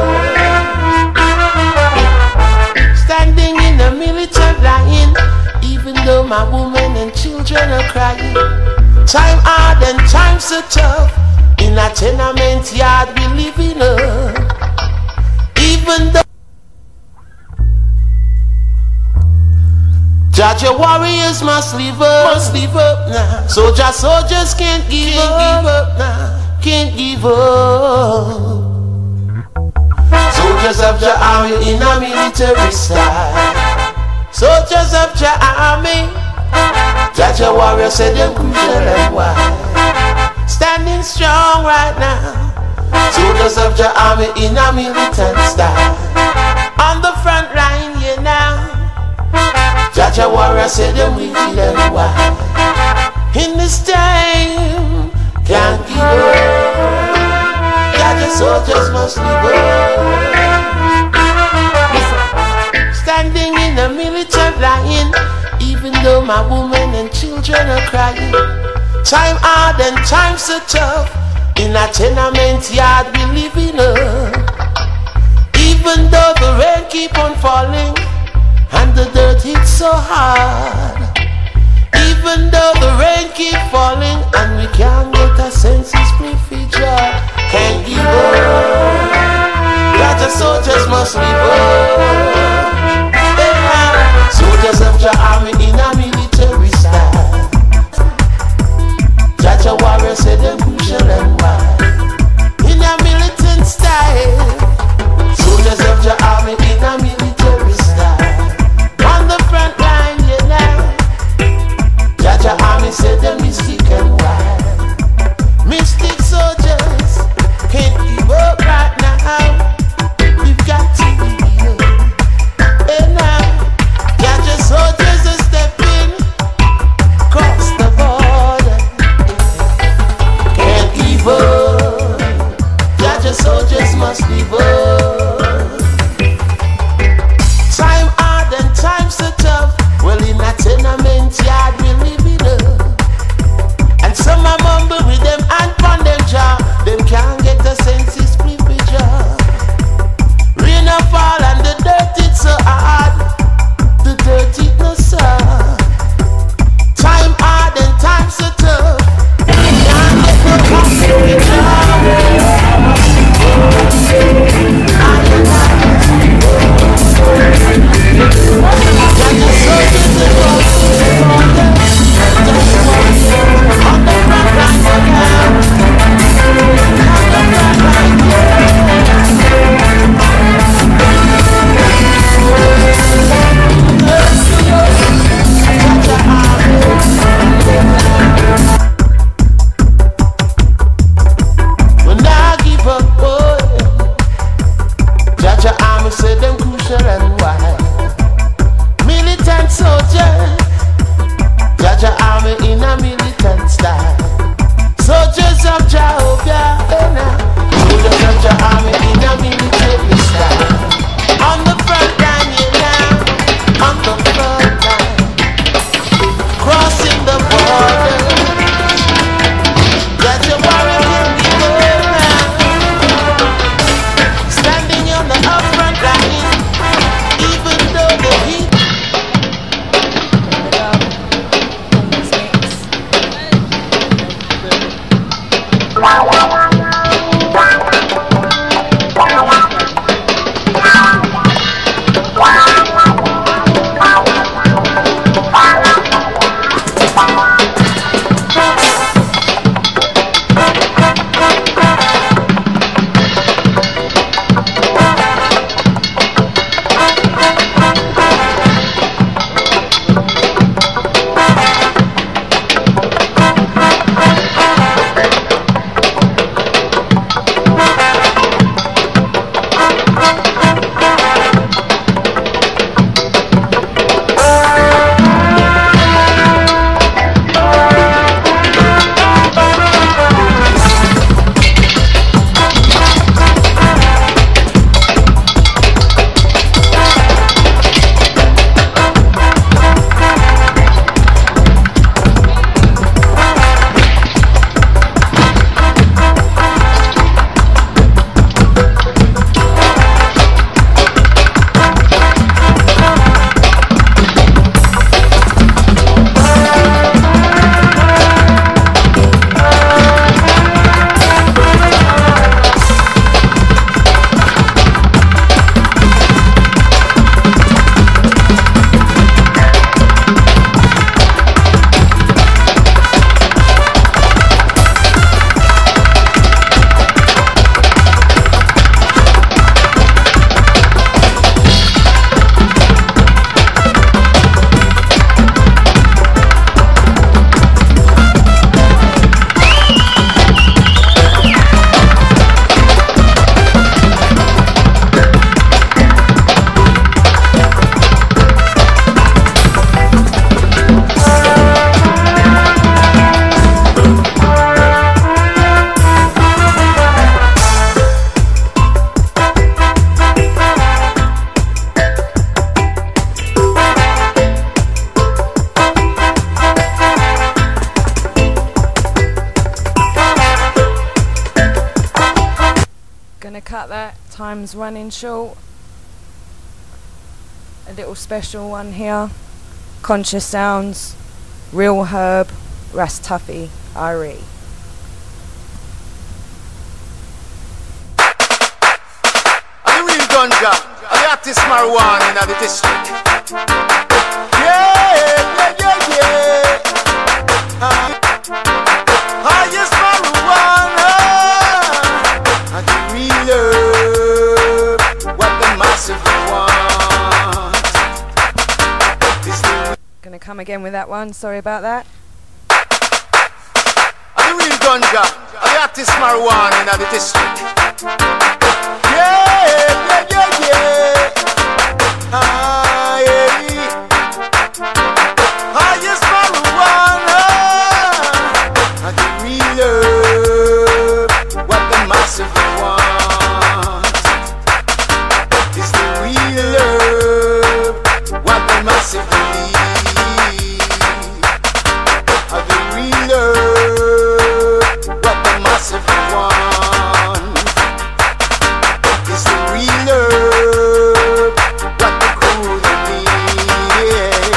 up. Standing in a militant line, even though my women and children are crying. Time hard and times so tough. In a tenement yard we living up. Even though Jaja warriors must live up now. Soldiers can't give up now. Can't give up. Soldiers of the army in a military style. Soldiers of the army. Jaja warriors said them crucial and wide. Standing strong right now. Soldiers of the army in a militant style. On the front line, yeah now. Jaja warriors said them wicked and wide. In this time, can't give up. Jaja soldiers must live up. Standing in a militant line, even though my women and children are crying. Time hard and time so tough. In a tenement yard we living up. Even though the rain keep on falling and the dirt hits so hard. Even though the rain keep falling and we can't get a senses prefigure. Can't give up. That the soldiers must live up. Soldiers of the army in a military style. Jaja warriors said them crucial and wide. In a militant style. Soldiers of the army in a military style. On the front line, you know. Jaja army said them mystic and wide. Mystic soldiers can't give up right now. We've got to be up. And now Jaja soldiers are stepping across the border. Can't give up. Jaja soldiers must live up. Time hard and time so tough. Well, in a tenement yard we living up. And some are mumble with them and pon them jaw. Them can't get a senses privilege. Rain a fall and the dirt it's so hard. The dirt it no sun. Time hard and time so tough. Can't get no privilege. Gonna cut that, time's running short. A little special one here. Conscious Sounds, Real Herb, Ras Tuffy, Irie. I'm the real ganja, I'm the artist marijuana in the district. Yeah. Highest marijuana, and the real herb, what the massive want. Gonna come again with that one, sorry about that. I'm the real ganja, I'm the artist marijuana in the district. Yeah. Highest marijuana, and the real herb, what the massive want. It's the real herb, what the massive need. Of the real herb, what the massive want. It's the real herb, what the cool need.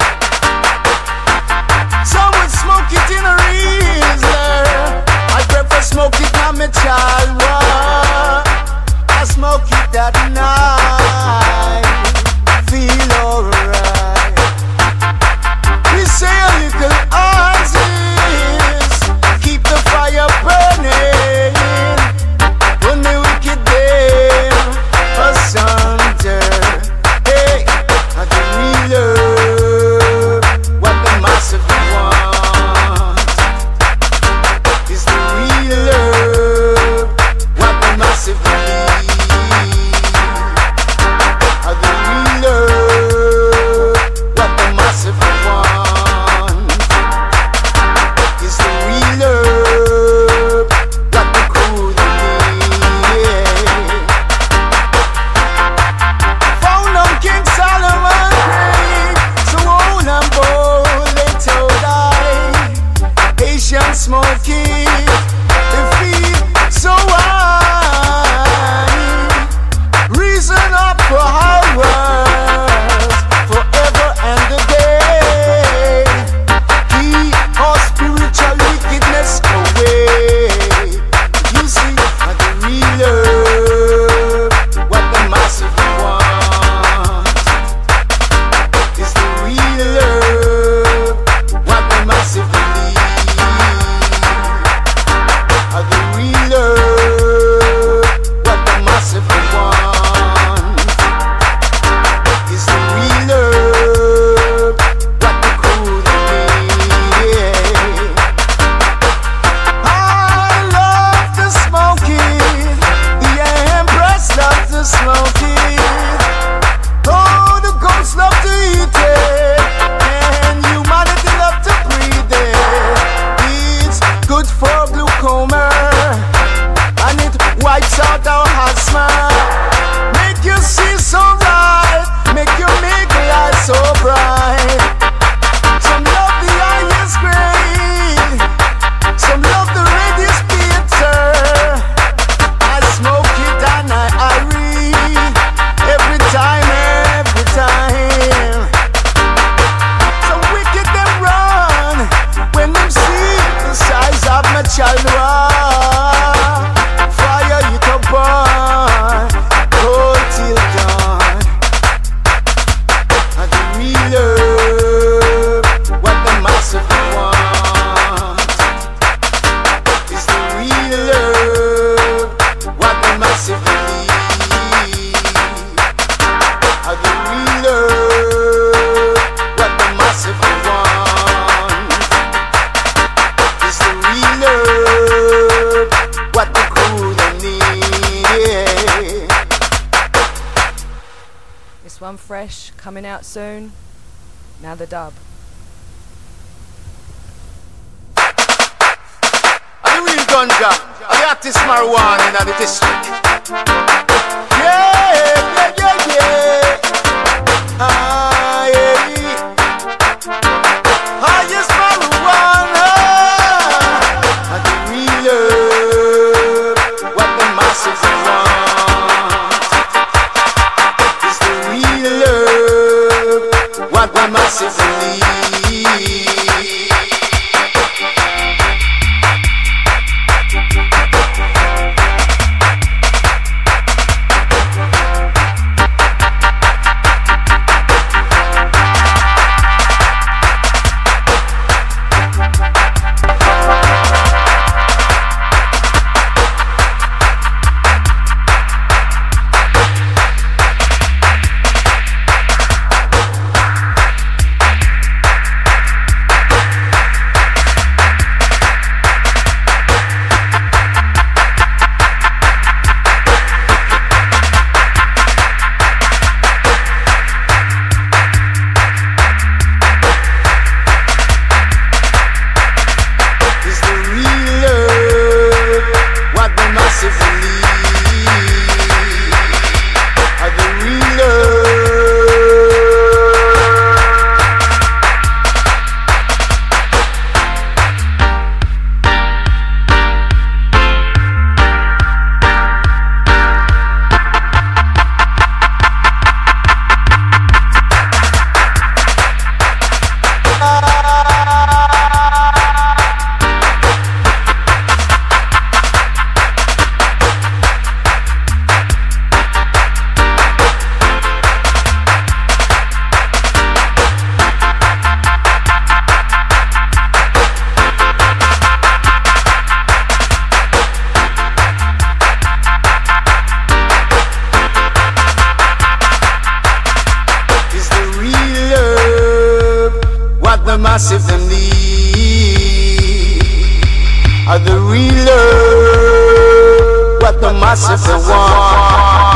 Some would smoke it in a razor, I prefer smoke it on my child one. I smoke it at night, feel alright. We say a little answers, keep the fire burning. When the wicked them asunder, hey, I can real herb, what the massive want. Is the real herb, what the massive need. Of the real herb, what the massive want. Is the real herb, what the cool need. Found on King Solomon grave, so old and bold they told I. Haitian smoking, they feel so high. Reason up for hours, forever and a day. Keep our spiritual wickedness away. You see, at the real herb, what the massive want. Is the real herb, what the massive need. Of the real herb, what the massive want. Is the real herb, what the cool need. I love to smoke it, the Empress loves to smoke it. Oh, the ghosts love to eat it, and humanity love to breathe it. It's good for glaucoma, and it wipes out our asthma. Make you see so right, make you make life so bright. Some love the highest grade, some love the reddest bitter. I smoke it and I read every time. So wicked them run when them see the size of my child run. Fire it up burn, cold till dawn. And the real herb, what the massive want. Is the real herb, what the massive need. Of the real herb, what the massive want. Is the real herb, what the cool need. This one fresh, coming out soon. Now the dub. I'm the real ganja, I'm the artist marijuana in the district. Yeah. Highest marijuana, and the real herb, what the masses want. massive them need are the realer, what the massive they want.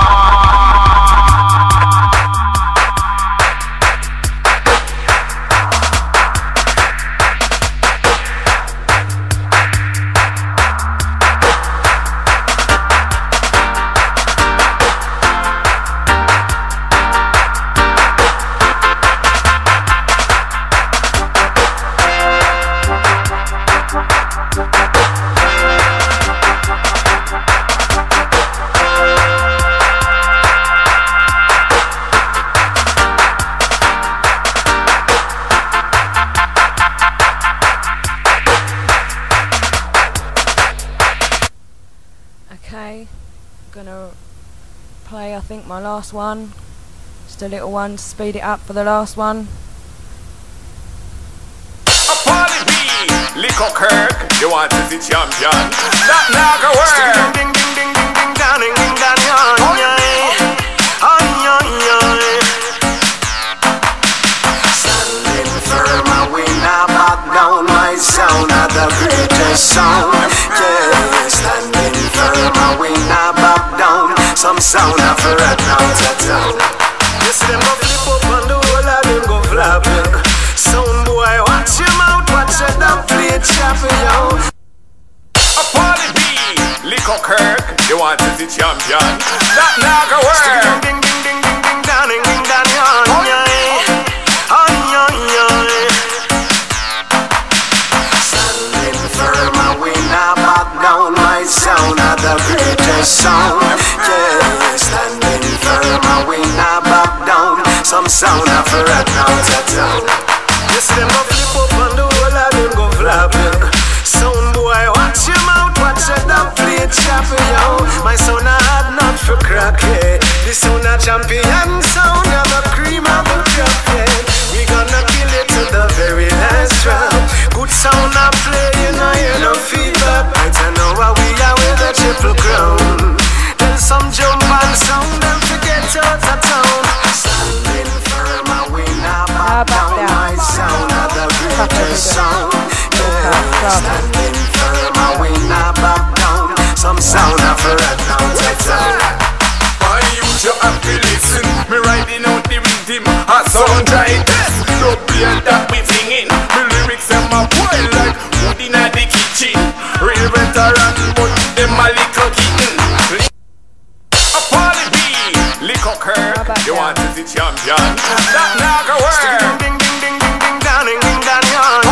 Okay, I'm gonna play I think my last one, just a little one to speed it up for the last one. A party bee, Lico Kirk, you want to see champion? That naga work. Ding ding ding ding ding ding ding ding ding Standing firm, I will not back down. My sound are the greatest sound. Yeah, standing firm, I will not back down. Some sound are for a town. You see them go flip up and the whole of them go flap. Sound boy, watch your mouth, watch your damn play chopping yo. A party bee, Lico Kirk, you want to see champion? That naga work. Ding ding ding ding ding ding ding ding ding Standing firm, I will not back down. My sound are the greatest sound. Yeah, standing firm, I will not back down. Some sound are for a town. You see them go flip up and the whole of them go flap. Sound boy, watch your mouth, watch your damn play chopping yo. My sound a hard not for crack, yeah. This sound a champion sound, I'm a cream of the crop, yeah. We gonna kill it to the very last round. Good sound I play, you know you no feedback. Right I know how we are with the triple crown. Then some jump and sound, then forget out of town. Standing firm, I will not back down. My sound are the greatest sound. Yeah, standing firm, I will not back down. Some sound are for a town. Why you have to listen? Me riding out the rhythm, a sound right this. No play that we singing. Me lyrics them a boil like food inna the kitchen. Real veteran, but them a little kitten. A party bee, Lico Kirk, you want to see champion? That naga work. Ding ding ding ding ding ding ding ding ding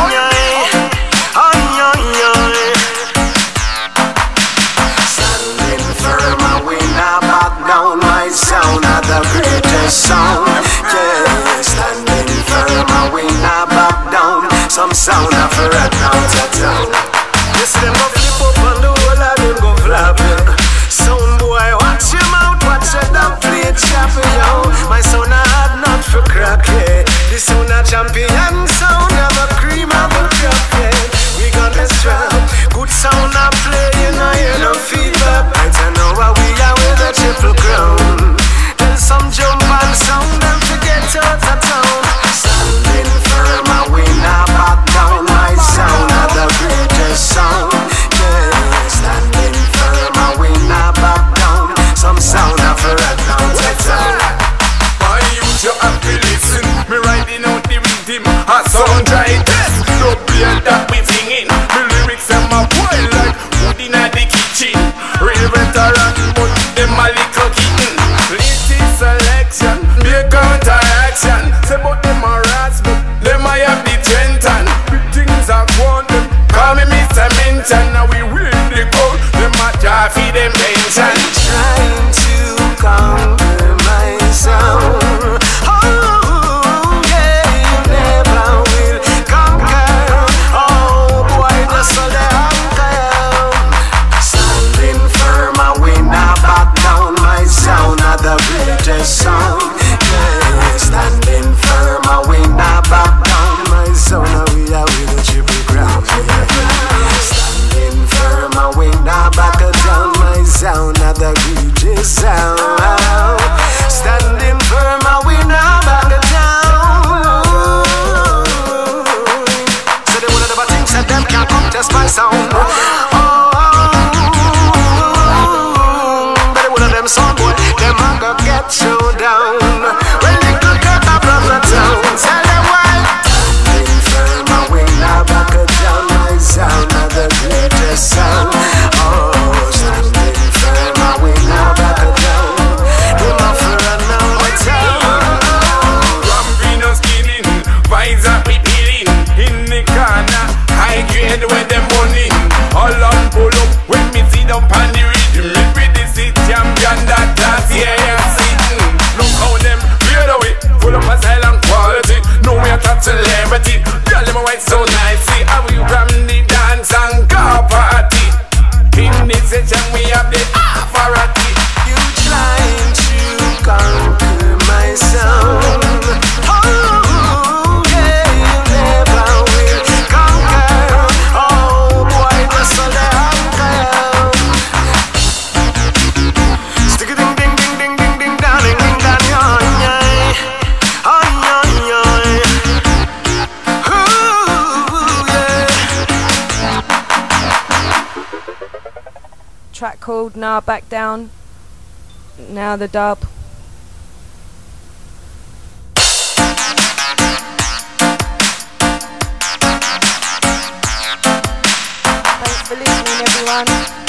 Standing firm, I will not back down. My sound are the greatest sound. Yeah, standing firm, I will not back down. Some sound are for a town. You see them go flip up and the whole of them go flap. Sound boy, watch your mouth, watch your damn play chopping yo. My sound a hard not for crack, yeah. This sound a champion sound, I'm a cream of the crop, yeah. We got this strap, good sound I play, you know you no feedback. Right I know how we are with a triple crown. Then some jump and sound, then forget out of town. Standing firm, I will not back down. My sound are the greatest sound. Yeah, standing firm, I will not back down. Some sound are for a town. Why you have to listen? Me riding out the rhythm, a sound right this. No play that we singing. Me lyrics them a boil like food inna the kitchen. Real veteran, but them a little kitten. Latest selection, be a counteraction. Say but them a rats, but them I have the trenton. Big things are gone, them call me Mr. Mention. Now we win the gold, them a jar for them pension. Trying to conquer my sound. Oh, yeah, you never will conquer. Oh, boy, just so they anchor. Standing firm, I will not back down. My sound are the greatest sound. Yeah, standing firm, I will not back down. My sound are we are with a triple crown. Yeah. Standing firm, I will not back down. My sound are the greatest sound. Standing firm, I will not back down. civilization, we have the authority. You trying to conquer my soul. Oh, yeah, you never will conquer. Oh, boy, just so the hunger. Stick it ding ding ding ding ding ding down ding ding down, yoy yoy, oh yoy yoy. Ooh, yeah. Track called Nah Back Down. Now the dub. Thanks for listening, everyone.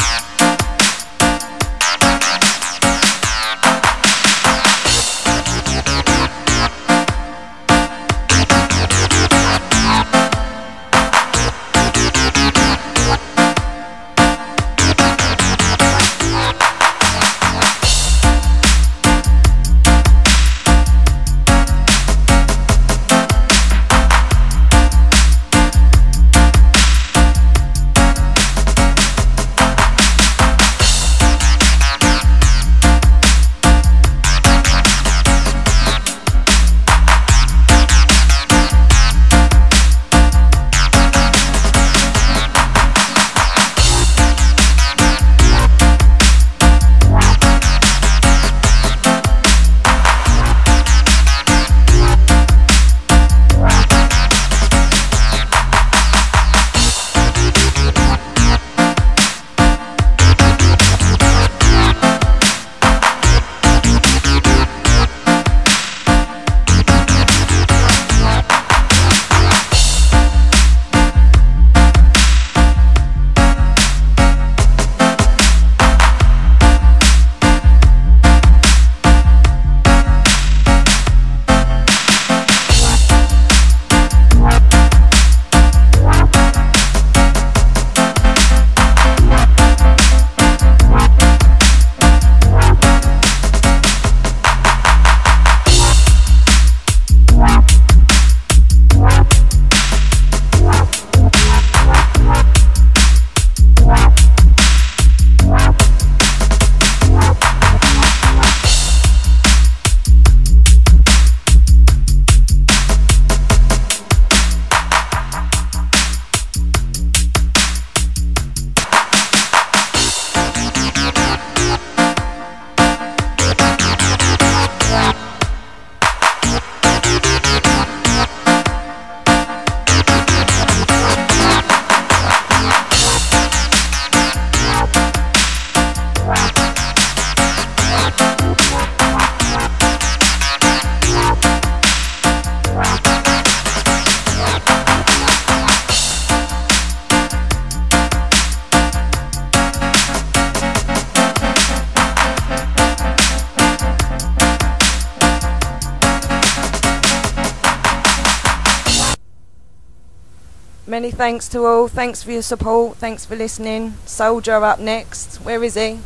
Many thanks to all. Thanks for your support. Thanks for listening. Soldier up next. Where is he?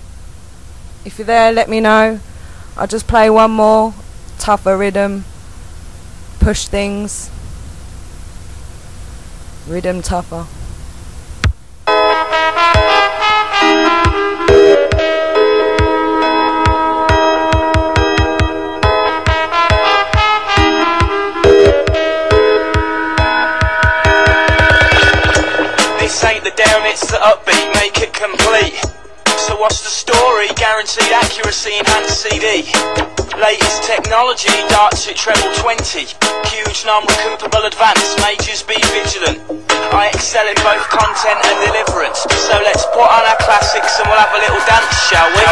If you're there, let me know. I'll just play one more. Tougher rhythm. Push things. Rhythm tougher. It's the upbeat, make it complete. So what's the story? Guaranteed accuracy, enhanced CD. Latest technology, darts at treble 20. Huge non-recoupable advance, majors be vigilant. I excel in both content and deliverance. So let's put on our classics and we'll have a little dance, shall we?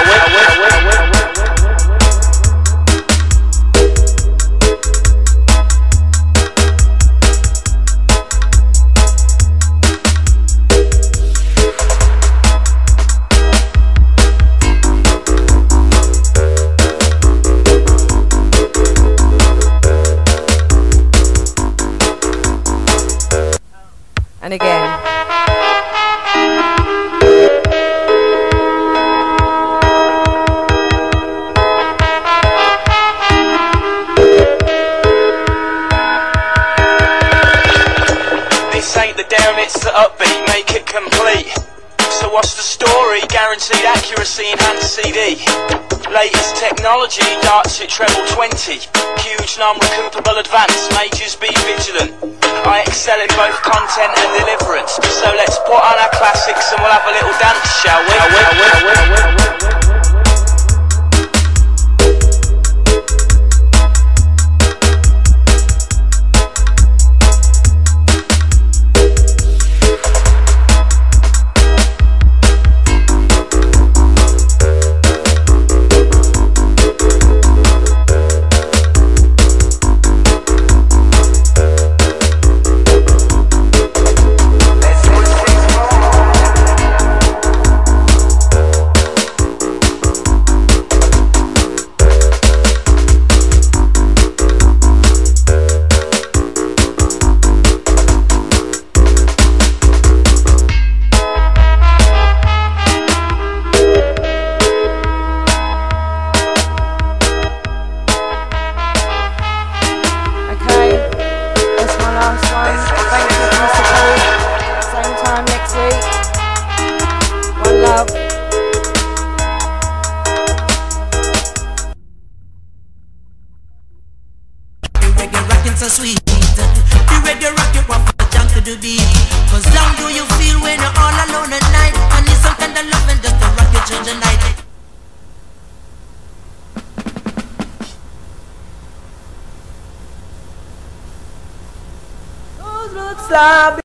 And again. This ain't the down, it's the upbeat, make it complete. So So what's the story? Guaranteed accuracy, enhanced CD. Latest technology, darts at treble 20. Huge non-recoupable advance, majors be vigilant. I excel in both content and deliverance. So let's put on our classics and we'll have a little dance, shall we? So sweet, the reggae rock you want for the junk to the beat. Cause down do you feel when you're all alone at night? I need some kind of love and just to rock you through the night. Those roots